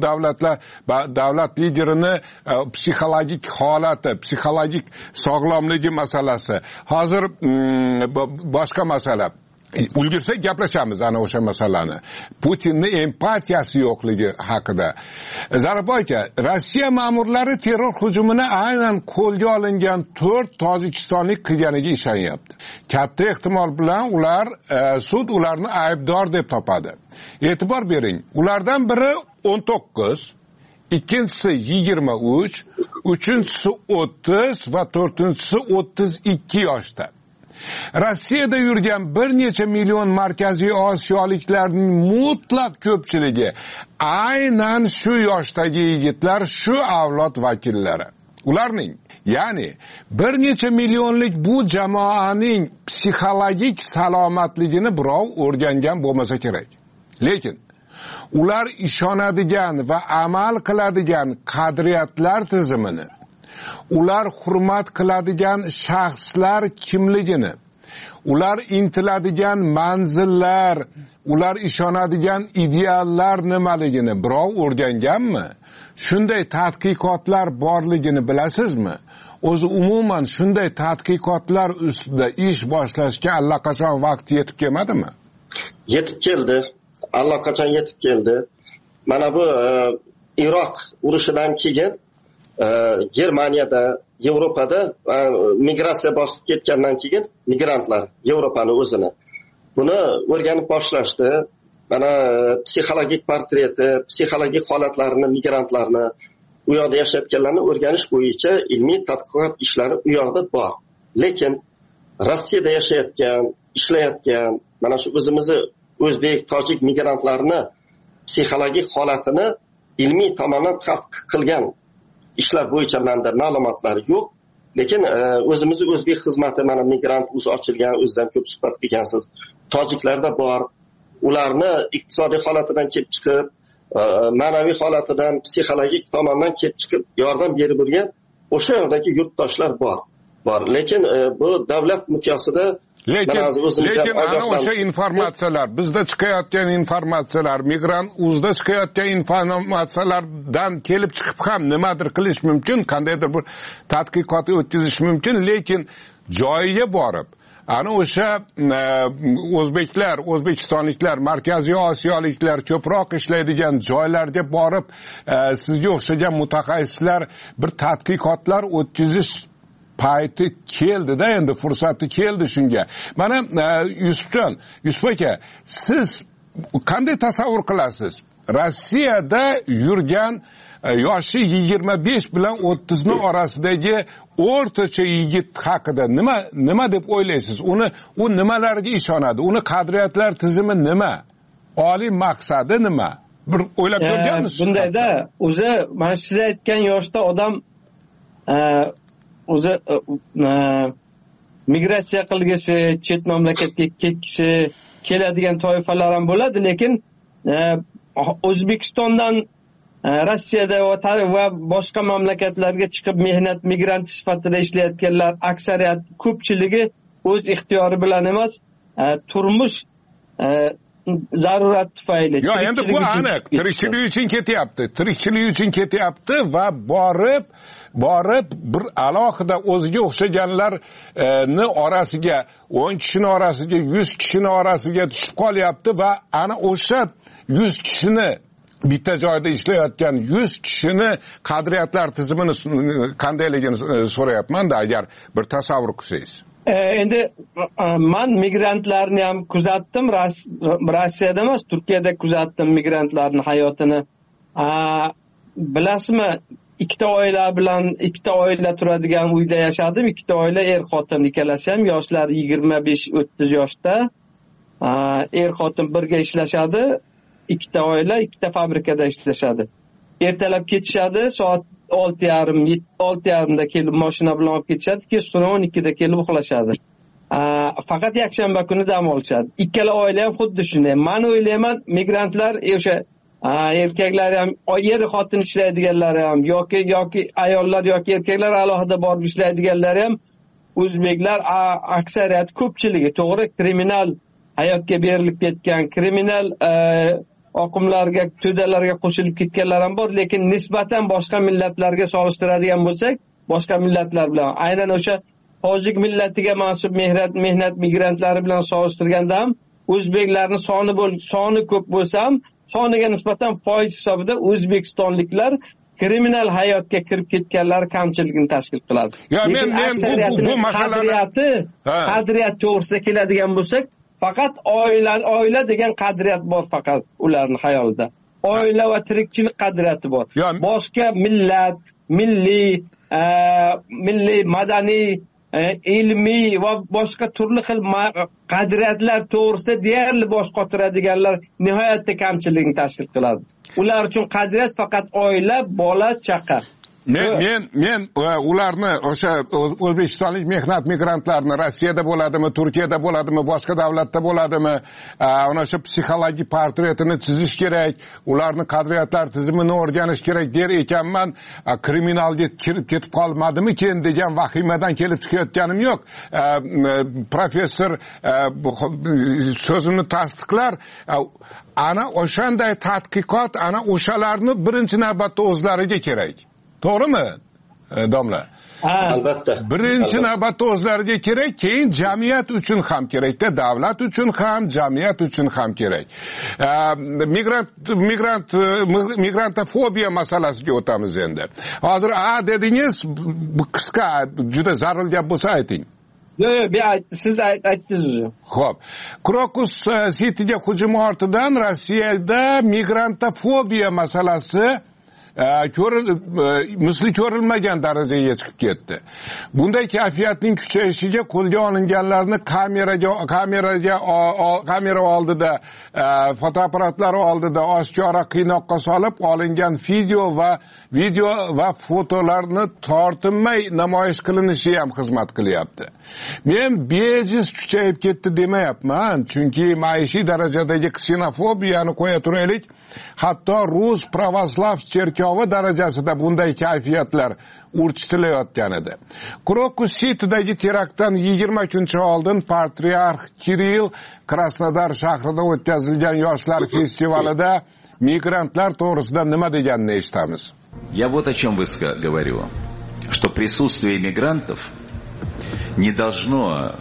davlat liderini psixologik holati, psixologik sog'lomligi masalasi. Hozir boshqa masala. Ulgursak gaplashamiz ana o'sha masalani. Putinning empatiyasi yo'qligi haqida. Zarboy aka, Rossiya ma'murlari terror hujumini aynan qo'lga olingan 4 tojikistonlik qilganiga ishonyapti. Katta ehtimol bilan sud ularni aybdor deb topadi. E'tibor bering, ulardan biri 19, ikkinchisi 23, uchinchisi 30 va to'rtinchisi 32 yoshda. Rossiyada yurgan bir necha million markaziy osiyoliklarning mutlaq ko'pchiligi aynan shu yoshdagi yigitlar, shu avlod vakillari. Ularning, ya'ni bir necha millionlik bu jamoaning psixologik salomatligini birov o'rgangan bo'lmasa kerak. Lekin ular ishonadigan va amal qiladigan qadriyatlar tizimini, ular hurmat qiladigan shaxslar kimligini, ular intiladigan manzillar, ular ishonadigan ideallar nimaligini birov o'rganganmi? Shunday tadqiqotlar borligini bilasizmi? O'zi umuman shunday tadqiqotlar ustida ish boshlashga allaqachon vaqt yetib kelmadimi? Yetib keldi. Allaqachon yetib keldi. Mana bu Iroq urushidan keyin Germaniyada, Yevropada migratsiya bosib ketgandan keyin migrantlar Yevropani o'zini buni o'rganib boshlashdi. Mana psixologik portreti, psixologik holatlarini, migrantlarni, u yoqda yashayotganlarni o'rganish bo'yicha ilmiy tadqiqot ishlari u yoqda bor. Lekin Rossiyada yashayotgan, ishlayotgan, mana shu o'zimizni o'zbek, tojik migrantlarni psixologik holatini ilmiy tomondan tadqiq qilgan ishlar bo'yicha menda ma'lumotlar yo'q. Lekin o'zimizni o'zbek xizmati mana migrant uz ochilgan, o'zdan ko'p suhbat qilgansiz. Tojiklarda bor. Ularni iqtisodiy holatidan kelib chiqib, ma'naviy holatidan, psixologik tomondan kelib chiqib yordam berib yurgan o'sha yerdagi yurtdoshlar bor. Lekin bu davlat miqyosida lekin ana o'sha informatsiyalar, bizda chiqayotgan informatsiyalar, migrant uzda chiqayotgan informatsiyalardan kelib chiqib ham nimadir qilish mumkin, qandaydir bir tadqiqot o'tkazish mumkin, lekin joyiga borib ana o'sha o'zbeklar, o'zbekistonliklar, markaziy osiyoliklar ko'proq ishlaydigan joylarga borib sizga o'xshagan mutaxassislar bir tadqiqotlar o'tkazish payti keldi-da, endi fursati keldi shunga. Mana Yusuf aka, siz qanday tasavvur qilasiz? Rossiyada yurgan yoshi 25 bilan 30 ning orasidagi o'rtacha yigit haqida nima deb o'ylaysiz? U nimalarga ishonadi? Uni qadriyatlar tizimi nima? Oliy maqsadi nima? Bir o'ylab ko'rganmisiz? Bundayda o'zi mana siz aytgan yoshda odam o'zi migratsiya qilgishi, chet mamlakatga ketkishi keladigan toifalar ham bo'ladi, lekin O'zbekistondan Rossiyada va boshqa mamlakatlarga chiqib mehnat migranti sifatida ishlayotganlar aksariyat ko'pchiligi o'z ixtiyori bilan emas, turmush zarurat tufayli. Yo'q, endi bu aniq, tirikchilik uchun ketyapti. Tirikchilik uchun ketyapti va borib bir alohida o'ziga o'xshaganlarni orasiga, 10 kishining orasiga, 100 kishining orasiga tushib qolyapti va ana o'sha 100 kishini bitta joyda ishlayotgan 100 kishini qadriyatlar tizimini qandayligini so'rayapman-da, agar bir tasavvur qilsangiz. Endi man migrantlarni ham kuzatdim, Rossiyada emas, Turkiyada kuzatdim migrantlarning hayotini. Bilasizmi, ikkita oila turadigan uyda yashadim. Ikkita oila, xotin ikkalasi ham yoshlar 25-30 yoshda. Xotin birga ishlashadi. Ikkita oila, ikkita fabrikada ishlashadi. Ertalab ketishadi, soat 6:30da kelib mashina bilan olib ketishadi, kechqurun 12da kelib uxlashadi. Faqat yakshanba kuni dam olishadi. Ikkala oila ham xuddi shunday. Men o'ylayman, migrantlar o'sha erkaklar ham, xotin ishlaydiganlar ham yoki ayollar yoki erkaklar alohida borib ishlaydiganlar ham o'zbeklar aksariyat ko'pchiligi to'g'ri kriminal hayotga berilib ketgan, kriminal oqimlarga, to'dalarga qo'shilib ketganlar ham bor, lekin nisbatan boshqa millatlarga solishtiradigan bo'lsak, boshqa millatlar bilan, aynan o'sha tojik millatiga mansub mehnat migrantlari bilan solishtirganda ham o'zbeklarning soni ko'p bo'lsa ham, soniga nisbatan foiz hisobida o'zbekistonliklar kriminal hayotga kirib ketganlar kamchilikni tashkil qiladi. Men bu masalani qadriyat to'g'risida keladigan bo'lsak, faqat oila degan qadriyat bor faqat ularning xayolida. Oila va tirikchilik qadriyati bor. Boshqa millat, milliy, madaniy, ilmiy va boshqa turli xil qadriyatlar to'g'risida deyarli bosh qotiradiganlar nihoyatda kamchilikni tashkil qiladi. Ular uchun qadriyat faqat oila, bola, chaqa. Men ularni o'sha o'zbekistonlik mehnat migrantlarini Rossiyada bo'ladimi, Turkiyada bo'ladimi, boshqa davlatda bo'ladimi, ana shu psixologik portretini chizish kerak, ularni qadriyatlar tizimini o'rganish kerak der ekanman. Kriminalga kirib ketib qolmadimikin degan vahimadan kelib chiqayotganim yo'q. Professor so'zimni tasdiqlar. Ana o'shanday tadqiqot ana o'shalarni birinchi navbatda o'zlariga kerak. To'g'rimi, domla? Albatta. Birinchi navbatda o'zlariga kerak, keyin jamiyat uchun ham kerak-da, davlat uchun ham, jamiyat uchun ham kerak. Migrantofobiya masalasiga o'tamiz endi. Hozir dedingiz, qisqa, juda zarur gap bo'lsa ayting. Yo'q, siz aytdingiz. Xo'p. Krokus City'ga hujum ortidan Rossiyada migrantofobiya masalasi misli ko'rilmagan darajaga chiqib ketdi. Bunday kayfiyatning kuchayishiga qo'lga olinganlarni kamera oldida, fotoapparatlar oldida oshkora qiynoqqa solib olingan video va fotolarni tortinmay namoyish qilinishi ham xizmat qilyapti. Men bejiz kuchayib ketdi demayapman, chunki maishiy darajadagi ksenofobiyani qo'ya turaylik, hatto Rus pravoslav cherkovi darajasida bunday kayfiyatlar urchitilayotgan edi. Krokus City'dagi teraktdan 20 kuncha oldin patriarx Kirill Krasnodar shahrida o'tkazilgan yoshlar festivalida migrantlar to'g'risida nima deganini eshitamiz. Я вот о чем говорю, что присутствие мигрантов не должно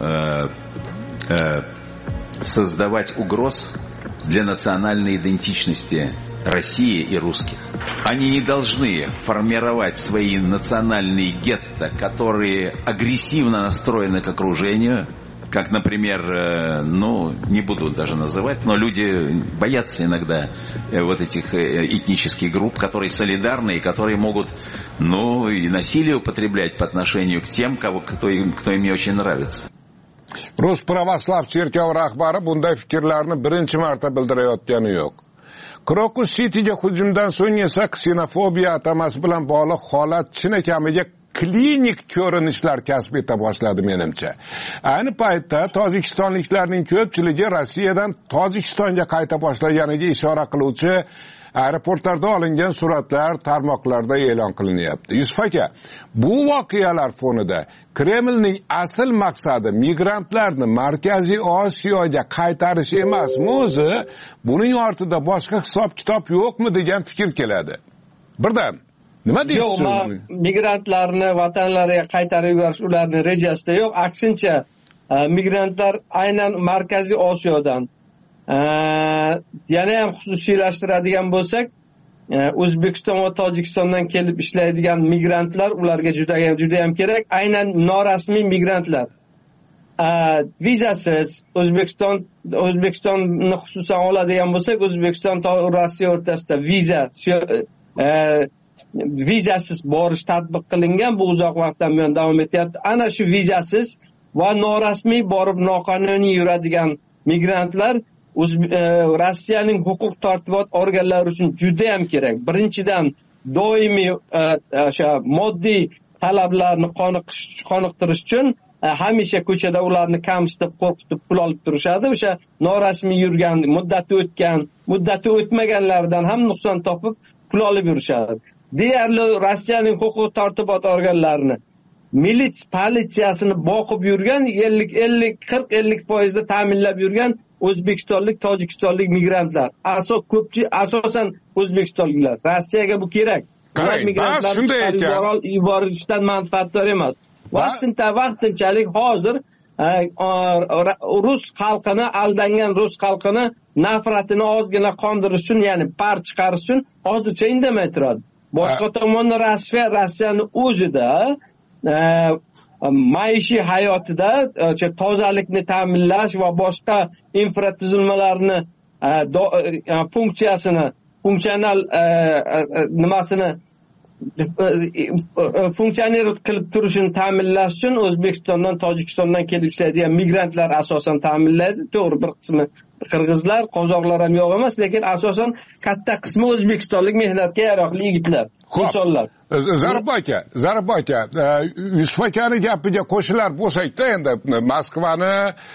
создавать угроз для национальной идентичности России и русских. Они не должны формировать свои национальные гетто, которые агрессивно настроены к окружению, как, например, не буду даже называть, но люди боятся иногда вот этих этнических групп, которые солидарны и которые могут, и насилие употреблять по отношению к тем, кто им не очень нравится. Rus pravoslav cherkovi rahbari bunday fikrlarni birinchi marta bildirayotgani yo'q. Krokus City'ga hujumdan so'ng esa ksenofobiya atamasi bilan bog'liq holat chinakamiga klinik ko'rinishlar kasb eta boshladi menimcha. Ayni paytda tojikistonliklarning ko'pchiligi Rossiyadan Tojikistonga qayta boshlaganiga ishora qiluvchi aeroportlarda olingan suratlar tarmoqlarda e'lon qilinyapti. Yusuf aka, bu voqealar fonida Kremlning asl maqsadi migrantlarni Markaziy Osiyoga qaytarish emasmi o'zi? Buning ortida boshqa hisob-kitob yo'qmi degan fikr keladi. Birdan nima deysiz? Yo'q, migrantlarni vatanlariga qaytarib yuborish ularning rejasida yo'q. Aksincha, migrantlar aynan Markaziy Osiyodan yana ham xususiylashtiradigan bo'lsak, O'zbekiston va Tojikistondan kelib ishlaydigan migrantlar ularga juda ham kerak. Aynan norasmiy migrantlar. vizasiz O'zbekistonni xususan oladigan bo'lsak, O'zbekiston Rossiya o'rtasida vizasiz borish tatbiq qilingan. Bu uzoq vaqtdan buyon davom etyapti. Ana shu vizasiz va norasmiy borib noqonuniy yuradigan migrantlar Rossiyaning huquq tartibot organlari uchun juda ham kerak. Birinchidan doimiy o'sha moddiy talablarni qoniqtirish uchun hamisha ko'chada ularni kamsitib, qo'rqitib pul olib turishadi. O'sha norasmiy yurgan, muddati o'tmaganlardan ham nuqson topib pul olib yurishadi. Deyarli Rossiyaning huquq tartibot organlarini, politsiyasini boqib yurgan 40-50% ta'minlab yurgan o'zbekistonlik, tojikistonlik migrantlar. Asosan o'zbekistonliklar. Rossiyaga bu kerak. Migrantlarni yuborishdan manfaatdor emas. Vaqtinchalik hozir rus xalqini, aldangan rus xalqini nafratini ozgina qondirish uchun, ya'ni par chiqarish uchun hozircha indamay turadi. Boshqa tomonda Rossiyani o'zida maishiy hayotida tozalikni ta'minlash va boshqa infratuzilmalarni funksional funksioner qilib turishini ta'minlash uchun O'zbekistondan, Tojikistondan kelib ishlaydigan migrantlar asosan ta'minlaydi. To'g'ri, bir qismi qirg'izlar, qozoqlar ham yo'q emas, lekin asosan katta qismi o'zbekistonlik mehnatga yaroqli yigitlar, insonlar. Zarib aka, Yusuf akani gapiga qo'shilar bo'lsak-da, endi Moskvani,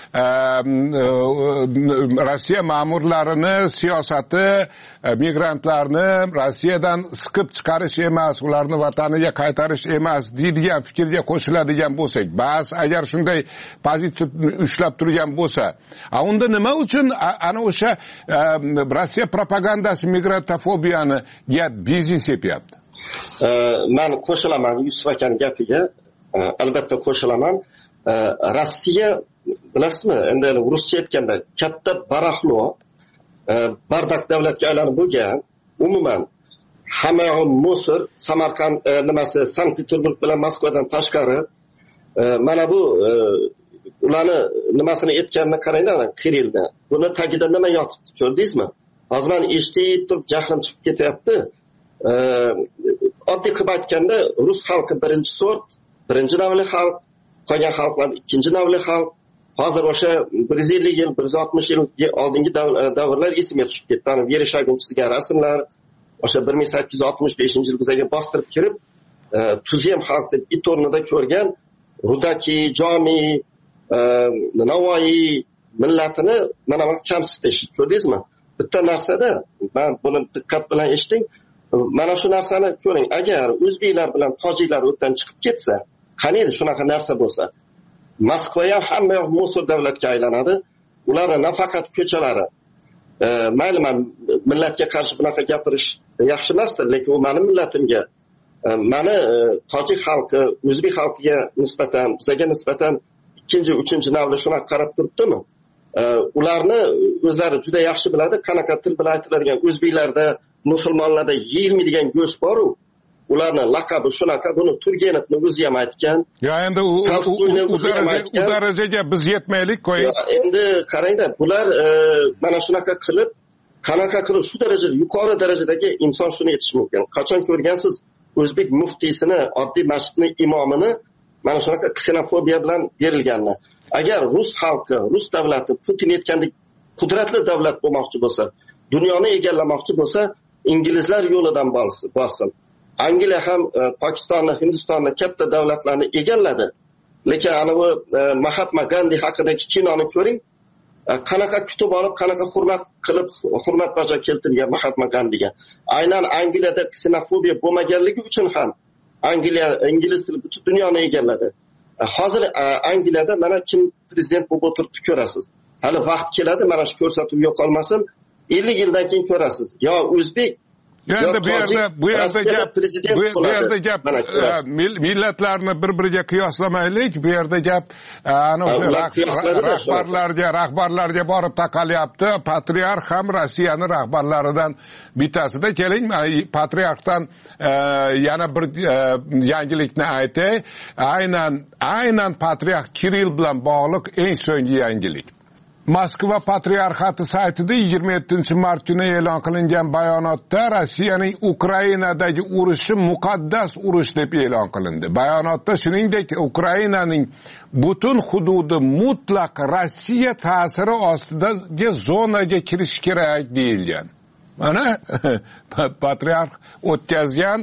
Rossiya ma'murlarini siyosati migrantlarni Rossiyadan siqib chiqarish emas, ularni vataniga qaytarish emas deydigan fikrga qo'shiladigan bo'lsak, bas agar shunday pozitsiya ushlab turgan bo'lsa, unda nima uchun ana o'sha Rossiya propagandasi migrantofobiyaniga biznes yapyapti? Men qo'shilaman Yusuf akaning gapiga, albatta qo'shilaman. Rossiya, bilasizmi, endi ruscha aytganda katta baraxlo, bardak davlatga aylanib bo'lgan, umuman hamma Mosir, Samarqand Sankt-Peterburg bilan Moskvadan tashqari mana bu ularni nimasini aytganini qaranglar, Kirillni. Buni tagida nima yotibdi, ko'rdingizmi? Hozir men eshitib turib jahlim chiqib ketyapti. Oddiy qilib aytganda, rus xalqi birinchi sort, birinchi navli xalq, qolgan xalqlar ikkinchi navli xalq. Hozir o'sha 150 yil, 160 yil oldingi davrlar esimga tushib ketdi. Vereshagin chizgan rasmlar, o'sha 1865-yil bizga bostirib kirib, tuzem xalq deb it o'rnida ko'rgan Rudaki, Jomi, Navoiy millatini mana bu kamsitish, ko'rdingizmi? Bitta narsada, men buni diqqat bilan eshiting. Mana shu narsani ko'ring. Agar o'zbeklar bilan tojiklar o'tdan chiqib ketsa, qaniydi shunaqa narsa bo'lsa, Moskva ham hamma yoq Mosul davlatga aylanadi. Ularning nafaqat ko'chalari, mayli men millatga qarshi bunaqa gapirish yaxshi emasdir, lekin u mening millatimga, meni tojik xalqi, o'zbek xalqiga nisbatan, bizga nisbatan ikkinchi, uchinchi navli shunaqa qarab turibdimi? Ularni o'zlari juda yaxshi biladi, qanaqa til bilan aytiladigan o'zbeklarda, musulmonlarda yeyilmaydigan go'sht bor-ku, ularning laqabi shunaqa. Buni Turgenovni o'zi ham aytgan. Ya endi u darajaga biz yetmaylik qo'y. Endi qarangda, bular mana shunaqa qilib, qanaqa qilib shu darajada yuqori darajadagi inson shuni aytish mumkin. Qachon ko'rgansiz o'zbek muftiysini, oddiy masjidning imomini mana shunaqa ksenofobiya bilan berilganini. Agar rus xalqi, rus davlati Putin aytgandek qudratli davlat bo'lmoqchi bo'lsa, dunyoni egallamoqchi bo'lsa, inglizlar yo'lidan borsin. Angliya ham Pokistonni, Hindistonni, katta davlatlarni egalladi. Lekin ana bu Mahatma Gandhi haqidagi kinoni ko'ring. Qanaqa kutib olib, qanaqa hurmat qilib, hurmat bajo keltirgan Mahatma Gandhiga. Aynan Angliyada ksenofobiya bo'lmaganligi uchun ham Angliya ingliz tili butun dunyoni egalladi. Hozir Angliyada mana kim prezident bo'lib o'tiribdi ko'rasiz. Hali vaqt keladi, mana shu ko'rsatuv yo'qolmasin. 50 yildan keyin ko'rasiz. Yo o'zbek, endi bu yerda gap millatlarni bir-biriga qiyoslamaylik. Bu yerda gap ana o'sha rahbarlarga borib taqalyapti. Patriarx ham Rossiyaning rahbarlaridan bittasida. Keling, patriarxdan yana bir yangilikni aytay. Aynan patriarx Kirill bilan bog'liq eng so'nggi yangilik. Moskva patriarxati saytida 27-mart kuni e'lon qilingan bayonotda Rossiyaning Ukrainadagi urushi muqaddas urush deb e'lon qilindi. Bayonotda shuningdek Ukrainaning butun hududi mutlaq Rossiya ta'siri ostidagi zonaga kirish kerak deyilgan. Mana patriarx o'tkazgan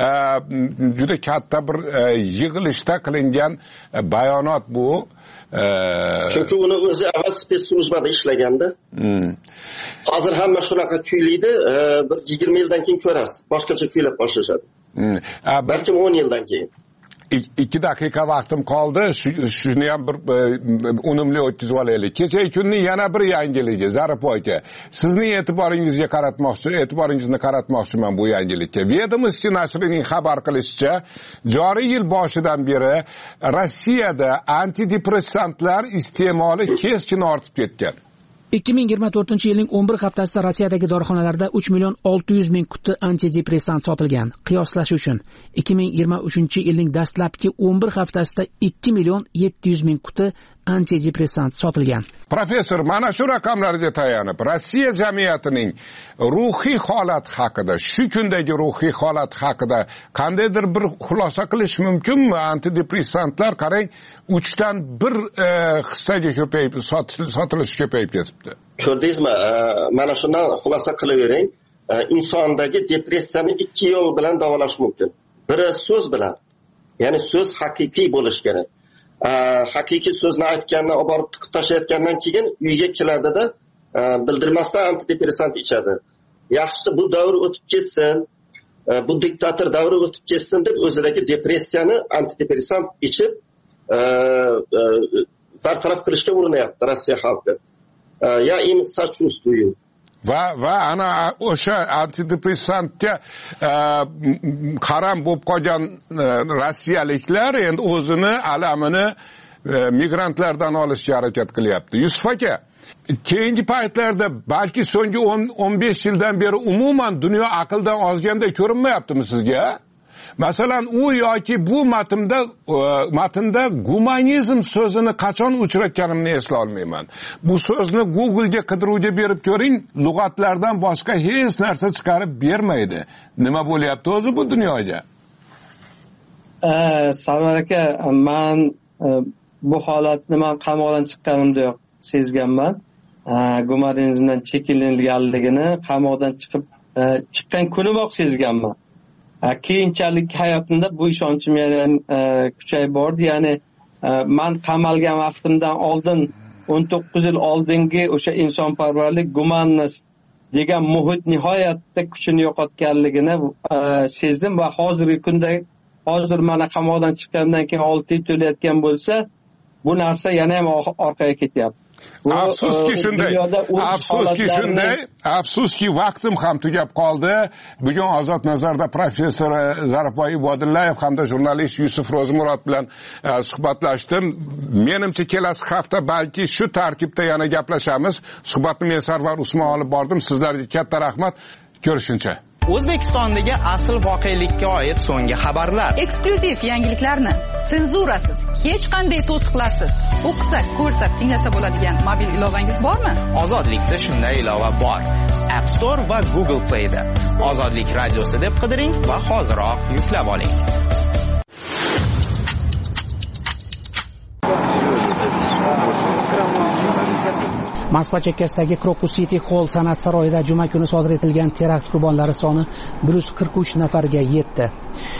juda katta bir yig'ilishda qilingan bayonot bu. Chunki uni o'zi avval spetsslujbada ishlaganda. Hozir hamma shunaqa kuylaydi, bir 20 yildan keyin ko'rasiz, boshqacha kuylab boshlashadi. Balkim 10 yildan keyin. 2 daqiqa vaqtim qoldi. Shuni ham bir unumli o'tkazib olaylik. Kecha kunning yana bir yangiligi Zarif aka. Sizning e'tiboringizni qaratmoqchiman bu yangilikka. Vedomosti nashrining xabar qilishicha, joriy yil boshidan beri Rossiyada antidepressantlar iste'moli keskin ortib ketgan. 2024-yilning 11 haftasida Rossiyadagi dorixonalarda 3.600.000 quti antidepressant sotilgan. Qiyoslash uchun 2023-yilning dastlabki 11 haftasida 2.700.000 quti antidepressant sotilgan. Professor, mana shu raqamlarga tayanib, Rossiya jamiyatining ruhiy holati haqida, shu kundagi ruhiy holat haqida qandaydir bir xulosa qilish mumkinmi? Antidepressantlar qarang 3dan 1 hissaga ko'payib, sotilishi ko'payib ketibdi. Ko'rdingizmi? Mana shundan xulosa qilavering. Insondagi depressiyani 2 yo'l bilan davolash mumkin. Biri so'z bilan. Ya'ni so'z haqiqiy bo'lish kerak. Haqiqiy so'zni aytgandan olib borib tiqib tashlayotgandan keyin uyga keladida bildirmasdan antidepressant ichadi. Yaxshisi bu davr o'tib ketsin, bu diktator davri o'tib ketsin deb o'zidagi depressiyani antidepressant ichib bartaraf qilishga urinyapti Rossiya xalqi. Ya im sachuvствую. Va ana o'sha antidepressantga qaram bo'lib qolgan rossiyaliklar endi o'zini alamini migrantlardan olishga harakat qilyapti. Yusuf aka, keyingi paytlarda balki so'nggi 15 yildan beri umuman dunyo aqldan ozganday ko'rinmayaptimi sizga? Masalan, u yoki bu matnda gumanizm so'zini qachon uchratganimni eslay olmayman. Bu so'zni Google'ga qidiruvga berib ko'ring, lug'atlardan boshqa hech narsa chiqarib bermaydi. Nima bo'lyapti o'zi bu dunyoga? Sarvar aka, men bu holatni men qamoqdan chiqqanimda yo'q sezganman. Gumanizmdan chekinilganligini qamoqdan chiqqan kuniyoq sezganman. Keyinchalik hayotimda bu ishonchim yana kuchayib bordi. Ya'ni men qamalgan vaqtimdan oldin 19 yil oldingi o'sha insonparvarlik, gumannost degan muhit nihoyatda kuchini yo'qotganligini sezdim va hozirgi kunda mana qamoqdan chiqqandan keyin 6 yil to'layotgan bo'lsa, bu narsa yana ham orqaga ketyapti. Afsuski vaqtim ham tugab qoldi. Bugun Ozod nazarda professor Zarifboy Ibodillayev hamda jurnalist Yusuf Ro'zimurod bilan suhbatlashdim. Menimcha kelasi hafta balki shu tarkibda yana gaplashamiz. Suhbatni men Sarvar Usmon olib bordim. Sizlarga katta rahmat. Ko'rishguncha. O'zbekistondagi asl voqelikka oid so'nggi xabarlar, eksklyuziv yangiliklarni senzurasiz, hech qanday to'siqlarsiz o'qisa, ko'rsa, tinglasa bo'ladigan mobil ilovangiz bormi? Ozodlikda shunday ilova bor. App Store va Google Play'da Ozodlik radiosi deb qidiring va hoziroq yuklab oling. Moskva chekkasidagi Crocus City Hall san'at saroyida juma kuni sodir etilgan terakt qurbonlari soni 143 nafarga yetdi.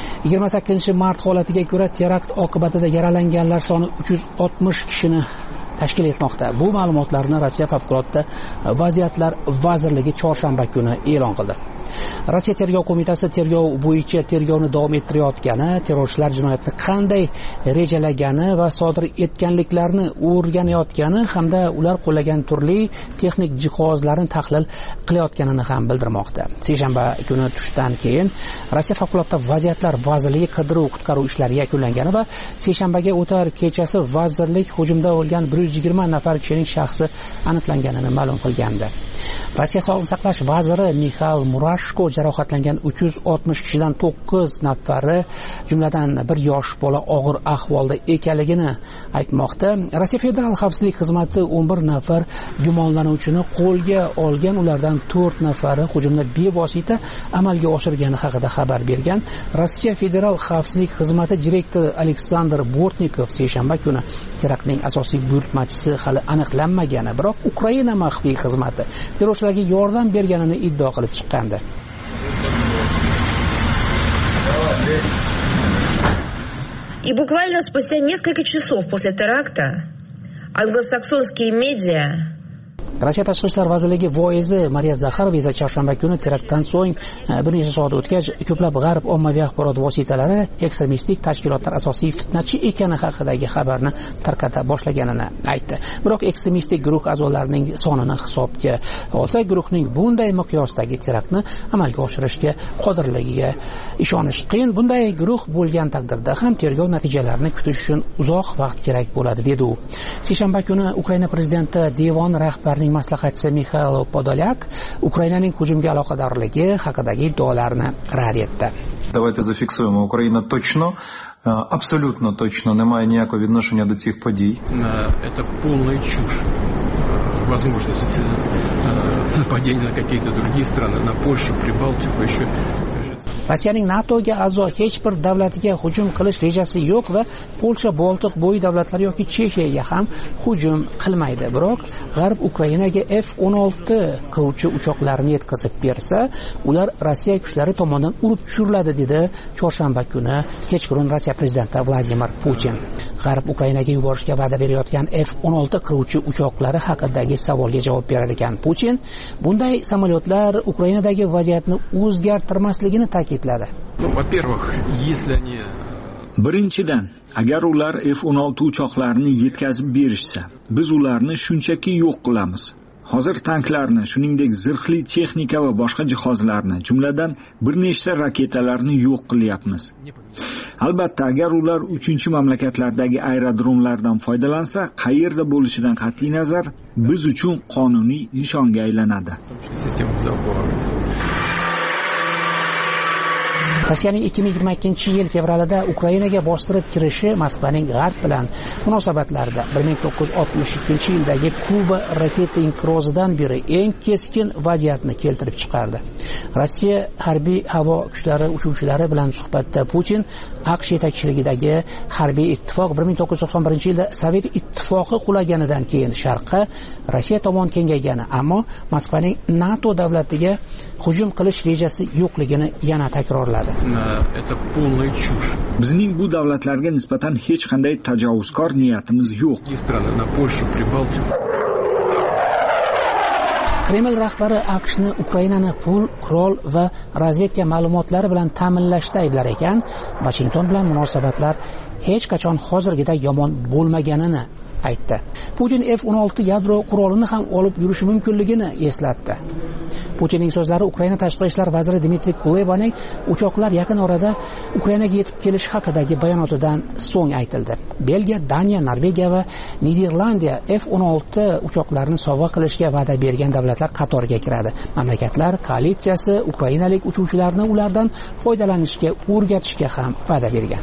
28-mart holatiga ko'ra terakt oqibatida yaralanganlar soni 360 kishini tashkil etmoqda. Bu ma'lumotlarni Rossiya favqulodda vaziyatlar vazirligi chorshanba kuni e'lon qildi. Rossiya tergov qo'mitasi tergov bo'yicha tergovni davom ettirayotgani, terrorchilar jinoyatni qanday rejalagani va sodir etganliklarini o'rganayotgani hamda ular qo'llagan turli texnik jihozlarni tahlil qilayotganini ham bildirmoqda. Seshanba kuni tushdan keyin Rossiya favqulodda vaziyatlar vazirligi qidiruv-qutqaruv ishlari yakunlangani va seshanbaga o'tar kechasi vazirlik hujumda o'lgan 120 nafar kishining shaxsi aniqlanganini ma'lum qilgandi. Rossiya sog'liqni saqlash vaziri Mixail Murashko jarohatlangan 360 kishidan 9 nafari, jumladan bir yosh bola og'ir ahvolda ekanligini aytmoqda. Rossiya Federal xavfsizlik xizmati 11 nafar gumonlanuvchini qo'lga olgan, ulardan 4 nafari hujumni bevosita amalga oshirgani haqida xabar bergan. Rossiya Federal xavfsizlik xizmati direktori Aleksandr Bortnikov seshanba kuni teraktning asosiy buyurtmachisi hali aniqlanmagani, biroq Ukraina maxfiy xizmati terrorchilarga yordam berganini iddao qilib chiqqandi. И буквально спустя несколько часов после теракта англосаксонские медиа Rossiya Tashqi ishlar vazirligi voizi Mariya Zakharova esa chorshanba kuni teraktdan so'ng bir necha soat o'tgach ko'plab g'arb ommaviy axborot vositalari ekstremistik tashkilotlar asosiy fitnachi ekani haqidagi xabarni tarqata boshlaganini aytdi. Biroq ekstremistik guruh a'zolarining sonini hisobga olsak, guruhning bunday miqyosdagi teraktni amalga oshirishga qodirligiga ishonish qiyin. Bunday guruh bo'lgan taqdirda ham tergov natijalarini kutish uchun uzoq vaqt kerak bo'ladi, dedi u. Seshanba kuni Ukraina prezidenti devon rahbarining maslahatchisi Mixail Podolyak Ukrainaning hujumga aloqadorligi haqidagi iddaolarni rad etdi. Давайте зафіксуємо, Україна точно, абсолютно точно не має ніякого відношення до цих подій. Это полная чушь. Возможность нападения на какие-то другие страны, на Польшу, Прибалтику, еще. Rossiyaning NATOga a'zo hech bir davlatiga hujum qilish rejasi yo'q va Polsha, Boltiq bo'yi davlatlari yoki Chexiyaga ham hujum qilmaydi. Biroq G'arb Ukrainaga F-16 qiruvchi uchoqlarni yetkazib bersa, ular Rossiya kuchlari tomonidan urib tushiriladi, dedi chorshanba kuni kechqurun Rossiya prezidenti Vladimir Putin. G'arb Ukrainaga yuborishga va'da berayotgan F-16 qiruvchi uchoqlari haqidagi savolga javob berar ekan Putin, bunday samolyotlar Ukrainadagi vaziyatni o'zgartirmasligini ta'kidladi. Во-первых, если они Birinchidan, agar ular F-16 uchoqlarini yetkazib berishsa, biz ularni shunchaki yo'q qilamiz. Hozir tanklarni, shuningdek zirhli texnika va boshqa jihozlarni, jumladan bir nechta raketalarni yo'q qilyapmiz. Albatta, agar ular 3-mamlakatlardagi aerodromlardan foydalansa, qayerda bo'lishidan qat'iy nazar biz uchun qonuniy nishonga aylanadi. Rossiyaning 2022-yil fevralida Ukrainaga bostirib kirishi Moskvaning G'arb bilan munosabatlarida 1962-yildagi Kuba raketa inqirozidan beri eng keskin vaziyatni keltirib chiqardi. Rossiya harbiy havo kuchlari uchuvchilari bilan suhbatda Putin AQSh yetakchiligidagi harbiy ittifoq 1991-yilda Sovet ittifoqi qulaganidan keyin Sharqqa Rossiya tomon kengaygani, ammo Moskvaning NATO davlatiga hujum qilish rejasi yo'qligini yana takrorladi. Это полная чушь. Bizning bu davlatlarga nisbatan hech qanday tajovuzkor niyatimiz yo'q. Страны на Польшу, Прибалтику. Kreml rahbari AQShni Ukrainani pul, qurol va razvedka ma'lumotlari bilan ta'minlashda ayblar ekan, Washington bilan munosabatlar hech qachon hozirgidek yomon bo'lmaganini aytdi. Putin F-16 yadro qurolini ham olib yurishi mumkinligini eslatdi. Putinning so'zlari Ukraina tashqi ishlar vaziri Dmitriy Kulebaning uchoqlar yaqin orada Ukrainaga yetib kelishi haqidagi bayonotidan so'ng aytildi. Belgiya, Daniya, Norvegiya va Niderlandiya F-16 uchoqlarini sovg'a qilishga va'da bergan davlatlar qatoriga kiradi. Mamlakatlar koalitsiyasi ukrainalik uchuvchilarni ulardan foydalanishga o'rgatishga ham va'da bergan.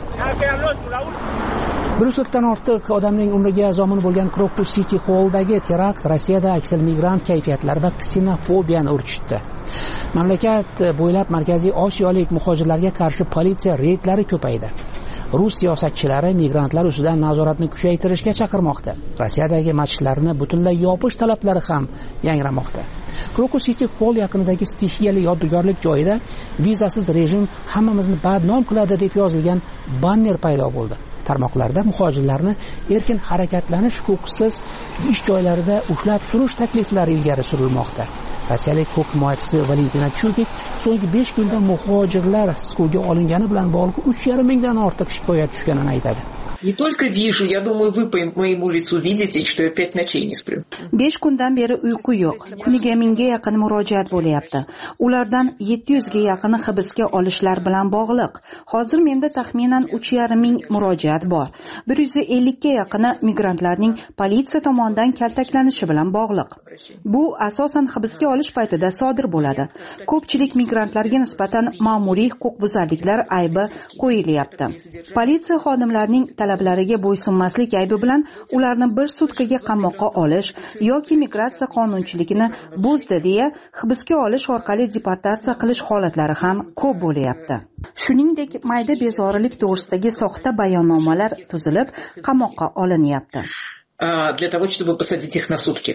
140 dan ortiq odamning umriga zomin bo'lgan Crocus City Hall'dagi terakt Rossiyada aksal migrant kayfiyatlari va ksenofobiyani urchitdi. Mamlakat bo'ylab Markaziy Osiyolik muhojirlarga qarshi politsiya reydlari ko'paydi. Rus siyosatchilari migrantlar ustidan nazoratni kuchaytirishga chaqirmoqda. Rossiyadagi masjidlarni butunlay yopish talablari ham yangramoqda. Crocus City Hall yaqinidagi stixiyali yodgorlik joyida vizasiz rejim hammamizni badnom qiladi deb yozilgan banner paydo bo'ldi. tarmoqlarda muhojirlarni erkin harakatlanish huquqsiz ish joylarida ushlab turish takliflari ilgari surilmoqda. Rossiyalik huquq himoyachisi Valentina Chupik so'nggi 5 kunda muhojirlar siquvga olingani bilan bog'liq 3,5 mingdan ortiq shikoyat tushganini aytadi. Не только вижу, я думаю, вы по моему лицу видите, что я 5 ночей не сплю. 5 kundan beri uyqu yo'q. Kuniga 1000ga yaqin murojaat bo'lyapti. Ulardan 700 ga yaqini hibsga olishlar bilan bog'liq. Hozir menda taxminan 3,5 ming murojaat bor. 150 ga yaqini migrantlarning politsiya tomonidan kaltaklanishi bilan bog'liq. Bu asosan hibsga olish paytida sodir bo'ladi. Ko'pchilik migrantlarga nisbatan ma'muriy huquqbuzarliklar aybi qo'yilyapti. Politsiya xodimlarining talablariga bo'ysunmaslik aybi bilan ularni bir sutkaga qamoqqa olish yoki migratsiya qonunchiligini buzdi deya hibsga olish orqali deportatsiya qilish holatlari ham ko'p bo'lyapti. Shuningdek, mayda bezorilik to'g'risidagi soxta bayonnomalar tuzilib, qamoqqa olinyapti. Для того, чтобы посадить их на сутки.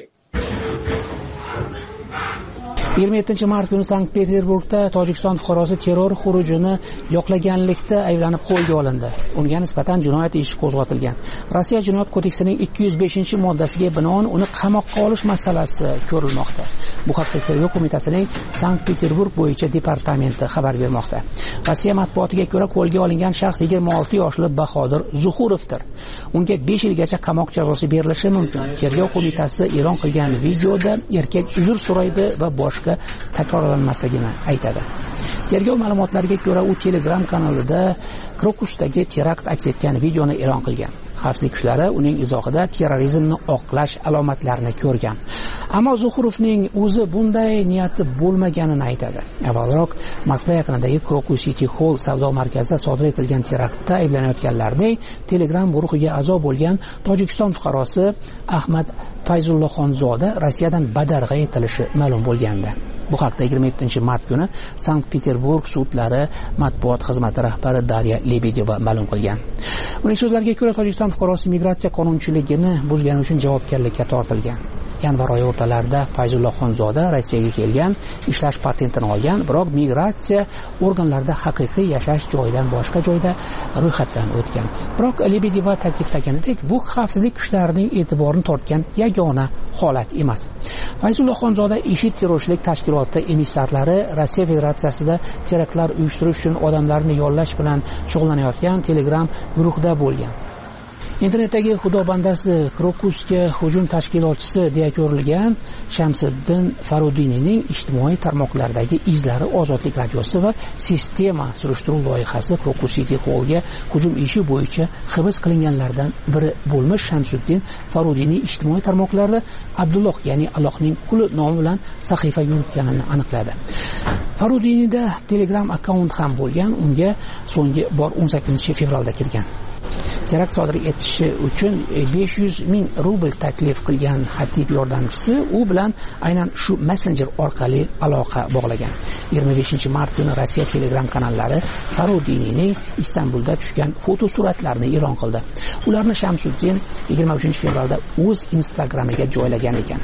27 kuni Sankt-Peterburgda Tojikiston fuqarosi terror xurujini yoqlaganlikda ayblanib qo'lga olindi. Unga nisbatan jinoyat ishi qo'zg'atilgan. Rossiya Jinoyat kodeksining 205-moddasiga binoan uni qamoqqa olish masalasi ko'rilmoqda. Bu haqda Tergov qo'mitasining Sankt-Peterburg bo'yicha departamenti xabar bermoqda. Rossiya matbuotiga ko'ra qo'lga olingan shaxs 26 yoshli Bahodir Zuhurovdir. Unga 5 yilgacha qamoq jazosi berilishi mumkin. Tergov qo'mitasi e'lon qilgan videoda erkak uzr so'raydi va boshqa takrorlanmasligini aytadi. Tergov ma'lumotlariga ko'ra, u Telegram kanalida Krokusdagi terakt aks etgan videoni e'lon qilgan. Xavfsizlik kuchlari uning izohida terrorizmni oqlash alomatlarini ko'rgan. Ammo Zuhurovning o'zi bunday niyati bo'lmaganini aytadi. Avvalroq Moskva yaqinidagi Krokus City Hall savdo markazida sodir etilgan teraktda ayblanayotganlarning Telegram guruhiga a'zo bo'lgan Tojikiston fuqarosi Ahmad Fayzullohxonzoda Rossiyadan badarg'a etilishi ma'lum bo'lgandi. Bu haqda 27-mart kuni Sankt-Peterburg sudlari matbuot xizmati rahbari Darya Lebedeva ma'lum qilgan. Uning so'zlariga ko'ra, Tojikiston fuqarosi migratsiya qonunchiligini buzgani uchun javobgarlikka tortilgan. Yanvar oyi o'rtalarida Fayzullohxonzoda Rossiyaga kelgan, ishlash patentini olgan, biroq migratsiya organlarida haqiqiy yashash joyidan boshqa joyda ro'yxatdan o'tgan. Biroq Lebedeva ta'kidlaganidek, bu xavfsizlik kuchlarining e'tiborini tortgan yagona holat emas. Fayzullohxonzoda IShID terrorchilik tashkiloti emissarlari Rossiya Federatsiyasida teraktlar uyushtirish uchun odamlarni yollash bilan shug'ullanayotgan Telegram guruhida bo'lgan. Internetdagi xudobandasi Krokusga hujum tashkilotchisi deya ko'rilgan Shamsiddin Farudiyning ijtimoiy tarmoqlardagi izlari Ozodlik radiosi va sistema surishtiruv loyihasi Krokus City Hallga hujum ishi bo'yicha hibs qilinganlardan biri bo'lmish Shamsiddin Farudiyning ijtimoiy tarmoqlarda Abdulloh, ya'ni Allohning quli nomi bilan sahifa yuritganini aniqladi. Farudiyda Telegram akkaunt ham bo'lgan, unga so'nggi bor 18-fevralda kirgan. Terakt sodir etishi uchun 500 ming rubl taklif qilgan xatib yordamchisi u bilan aynan shu messenger orqali aloqa bog'lagan. 25-mart kuni Rossiya Telegram kanallari Farudiyning Istanbulda tushgan fotosuratlarini e'lon qildi. Ularni Shamsiddin 23-fevralda o'z Instagramiga joylagan ekan.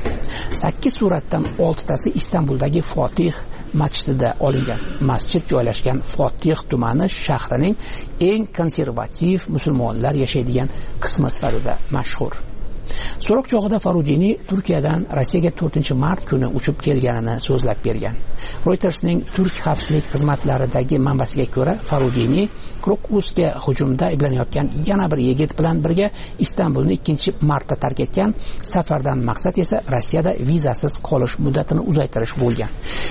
8 suratdan 6tasi Istanbuldagi Fotih masjidida olingan. Masjid joylashgan Fotih tumani shahrining eng konservativ musulmonlar yashaydigan qismi sifatida mashhur. So'roq chog'ida Farudiyni Turkiyadan Rossiyaga 4-mart kuni uchib kelganini so'zlab bergan. Reutersning turk xavfsizlik xizmatlaridagi manbasiga ko'ra, Farudiyni Krokusga hujumda ayblanayotgan yana bir yigit bilan birga Istanbulni 2-martda tark etgan. Safardan maqsad esa Rossiyada vizasiz qolish muddatini uzaytirish bo'lgan.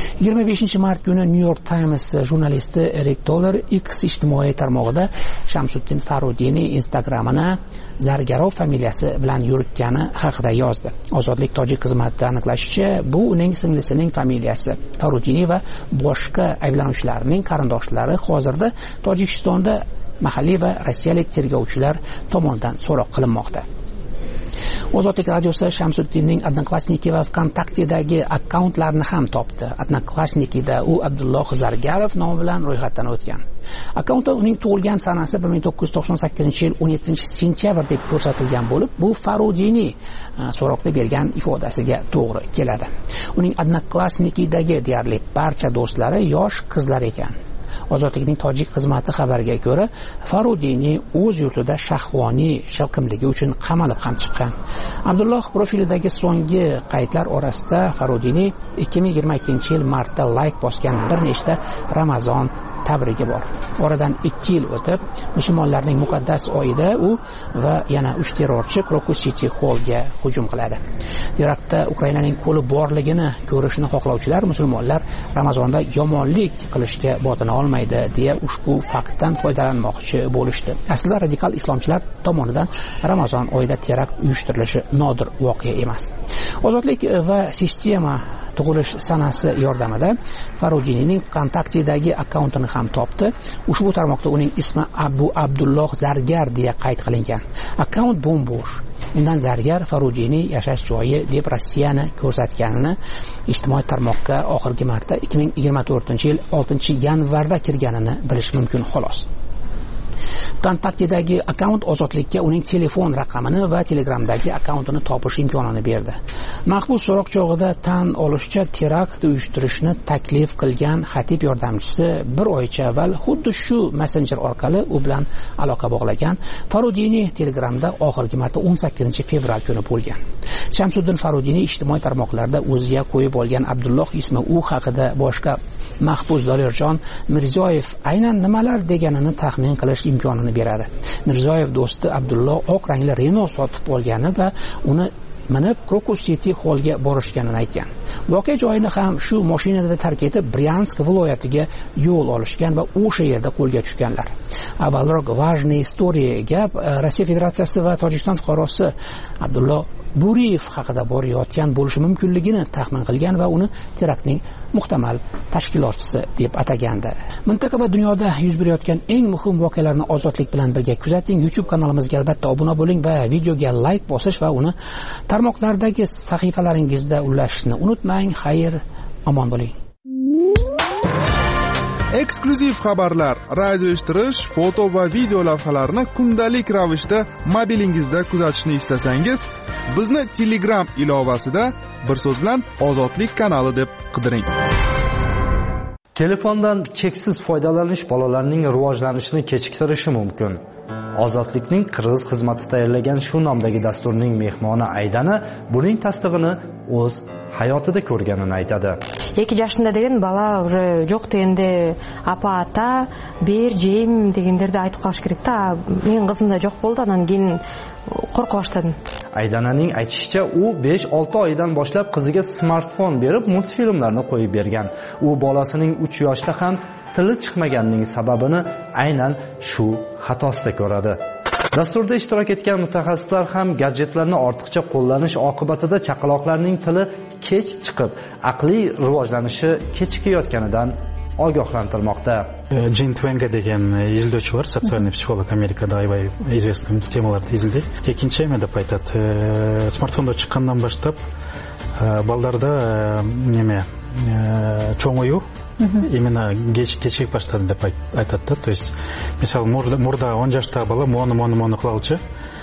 25-mart kuni New York Times jurnalisti Eric Toller X ijtimoiy tarmog'ida Shamsiddin Farudiyni Instagramini Zargarov familiyasi bilan yuritgani haqida yozdi. Ozodlik tojik xizmati aniqlashicha, bu uning singlisining familiyasi. Farudiyni va boshqa ayblanuvchilarning qarindoshlari hozirda Tojikistonda mahalliy va rossiyalik tergovchilar tomonidan so'roq qilinmoqda. Ozodlik radiosi Shamsiddinning Odnoklassniki va VKontaktedagi akkauntlarini ham topdi. Odnoklassnikida u Abdulloh Zargarov nomi bilan ro'yxatdan o'tgan. Akkauntda uning tug'ilgan sanasi 1998-yil 17-sentyabr deb ko'rsatilgan bo'lib, bu Farudiyni so'roqda bergan ifodasiga to'g'ri keladi. Uning Odnoklassnikidagi deyarli barcha do'stlari yosh qizlar ekan. Ozodlikning tojik xizmati xabariga ko'ra, Farudiyni o'z yurtida shahvoniy shilqimligi uchun qamalib ham chiqqan. Abdulloh profilidagi so'nggi qaydlar orasida Farudiyni 2022-yil martda like bosgan bir nechta Ramazon tabrigi bor. Oradan 2 yil o'tib, musulmonlarning muqaddas oyida u va yana 3 terrorchi Crocus City Hallga hujum qiladi. Teraktda Ukrainaning qo'li borligini ko'rishni xohlovchilar musulmonlar Ramazonda yomonlik qilishga botina olmaydi deya ushbu faktdan foydalanmoqchi bo'lishdi. Aslida radikal islomchilar tomonidan Ramazon oyida terakt uyushtirilishi nodir voqea emas. Ozodlik va sistema tug'ilish sanasi yordamida Farudiyning kontaktidagi akkauntini ham topdi. Ushbu tarmoqda uning ismi Abu Abdulloh Zargar deya qayd qilingan. Akkaunt bo'm-bo'sh. Undan Zargar Farudiyning yashash joyi deb Rossiyani ko'rsatganini ijtimoiy tarmoqqa oxirgi marta 2024-yil 6-yanvarda kirganini bilish mumkin xolos. Kontaktidagi akkaunt ozodlikka uning telefon raqamini va Telegramdagi akkauntini topish imkonini berdi. Mahbus so'roq chog'ida tan olishicha terakt uyushtirishni taklif qilgan xatib yordamchisi bir oycha avval xuddi shu messenger orqali u bilan aloqa bog'lagan. Farudiyni Telegramda oxirgi marta 18-fevral kuni bo'lgan. Shamsuddin Farudiyni ijtimoiy tarmoqlarda o'ziga qo'yib olgan Abdulloh ismi u haqida boshqa mahbus Dolirjon Mirziyoyev aynan nimalar deganini taxmin qilish imkonini beradi. Mirziyoyev do'sti Abdulloh oq rangli Renault sotib olgani va uni minib Crocus City Hallga borishganini aytgan. Voqea joyini ham shu mashinada tark etib Bryansk viloyatiga yo'l olishgan va o'sha yerda qo'lga tushganlar. Avvalroq важная история gap Rossiya Federatsiyasi va Tojikiston fuqarosi Abdulloh Buriyev haqida borayotgan bo'lishi mumkinligini taxmin qilgan va uni teraktning muhtamal tashkilotchisi deb atagandi. Mintaqa va dunyoda yuz berayotgan eng muhim voqealarni ozodlik bilan birga kuzating. YouTube kanalimizga albatta obuna bo'ling va videoga like bosish va uni tarmoqlardagi sahifalaringizda ulashishni unutmang. Xayr, omon bo'ling. Eksklyuziv xabarlar, radio eshittirish, foto va video lavhalarni kundalik ravishda mobilingizda kuzatishni istasangiz, bizni Telegram ilovasida bir so'z bilan Ozodlik kanali deb qidiring. Telefondan cheksiz foydalanish bolalarning rivojlanishini kechiktirishi mumkin. Ozodlikning Qirg'iz xizmati tayyorlagan shu nomdagi dasturning mehmoni Aydana buning tasdig'ini o'z hayotida ko'rganini aytadi. 2 yoshында деген бала уже жоқ дегенде апа ата бер жейм дегендерди айтып калыш керек да. Менин кызымда жоқ болду, анан кийин qo'rqa boshladim. Aydananing aytishicha, u 5-6 oydan boshlab qiziga smartfon berib multfilmlarni qo'yib bergan. U bolasining 3 yoshda ham tili chiqmaganining sababini aynan shu xatosida ko'radi. Dasturda ishtirok etgan mutaxassislar ham gadjetlarni ortiqcha qo'llanish oqibatida chaqaloqlarning tili kech chiqib, aqliy rivojlanishi kechikayotganidan ogohlantirmoqda. Джин Твенга degan izlovchi bor, sotsial psixolog, Amerikada aybay известный temalarda izlaydi. Ikkinchi aytadi, aytadi, smartfonda chiqqandan boshlab ballarda nima cho'ng'oyu именно kechik boshladi deb aytadi. То есть, misol murda 10 yoshda bola moni qilalchi,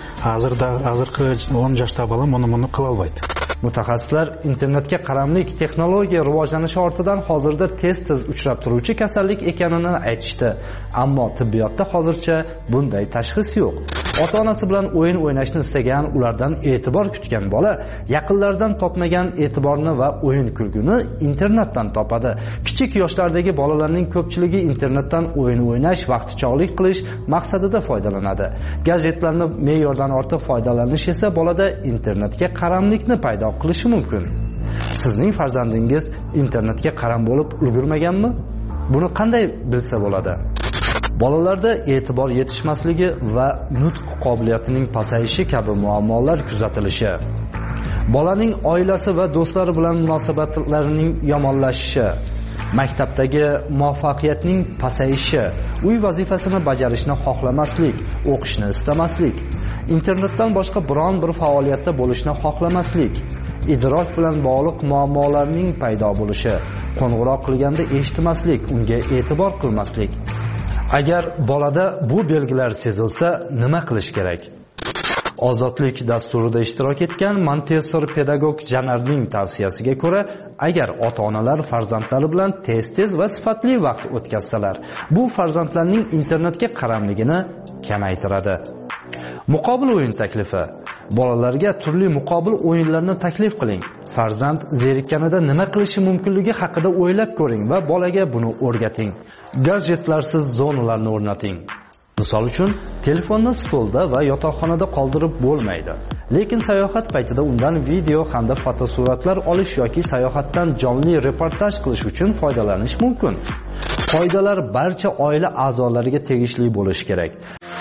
hozirgi 10 yoshda bola moni qila olmaydi. Mutaxassislar internetga qaramlik texnologiya rivojlanishi ortidan hozirda tez uchrab turuvchi kasallik ekanini aytishdi. Ammo tibbiyotda hozircha bunday tashxis yo'q. Ota-onasi bilan o'yin o'ynashni istagan, ulardan e'tibor kutgan bola yaqinlaridan topmagan e'tiborni va o'yin kulguni internetdan topadi. Kichik yoshlardagi bolalarning ko'pchiligi internetdan o'yin o'ynash, vaqtichog'lik qilish maqsadida foydalanadi. Gadjetlarni me'yordan ortiq foydalanish esa bolada internetga qaramlikni paydo qilishi mumkin. Sizning farzandingiz internetga qaram bo'lib ulgurmaganmi? Buni qanday bilsa bo'ladi? Bolalarda e'tibor yetishmasligi va nutq qobiliyatining pasayishi kabi muammolar kuzatilishi, bolaning oilasi va do'stlari bilan munosabatlarining yomonlashishi, maktabdagi muvaffaqiyatning pasayishi, uy vazifasini bajarishni xohlamaslik, o'qishni istamaslik, internetdan boshqa biron bir faoliyatda bo'lishni xohlamaslik, idrok bilan bog'liq muammolarning paydo bo'lishi, qo'ng'iroq qilganda eshitmaslik, unga e'tibor qilmaslik. Agar bolada bu belgilar sezilsa, nima qilish kerak? Ozodlik dasturida ishtirok etgan Montessori pedagog Janarning tavsiyasiga ko'ra, agar ota-onalar farzandlari bilan tez va sifatli vaqt o'tkazsalar, bu farzandlarning internetga qaramligini kamaytiradi. Muqobil o'yin taklifi. Bolalarga turli muqobil o'yinlarni taklif qiling. Farzand zerikkanida nima qilishi mumkinligi haqida o'ylab ko'ring va bolaga buni o'rgating. Gadjetlarsiz zonalarni o'rnating. Misol uchun, telefonni stolda va yotoqxonada qoldirib bo'lmaydi. Lekin sayohat paytida undan video hamda fotosuratlar olish yoki sayohatdan jonli reportaj qilish uchun foydalanish mumkin. Qoidalar barcha oila a'zolariga tegishli bo'lishi kerak.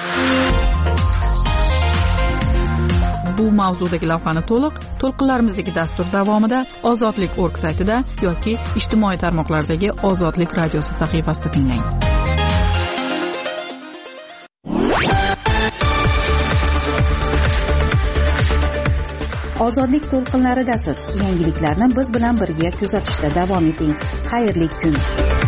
Bu mavzudagi lavhani to'lqinlarimizdagi dastur davomida ozodlik.org saytida yoki ijtimoiy tarmoqlardagi Ozodlik radiosi sahifasida tinglang. Ozodlik to'lqinlaridasiz. Yangiliklarni biz bilan birga kuzatishda davom eting. Xayrli kun.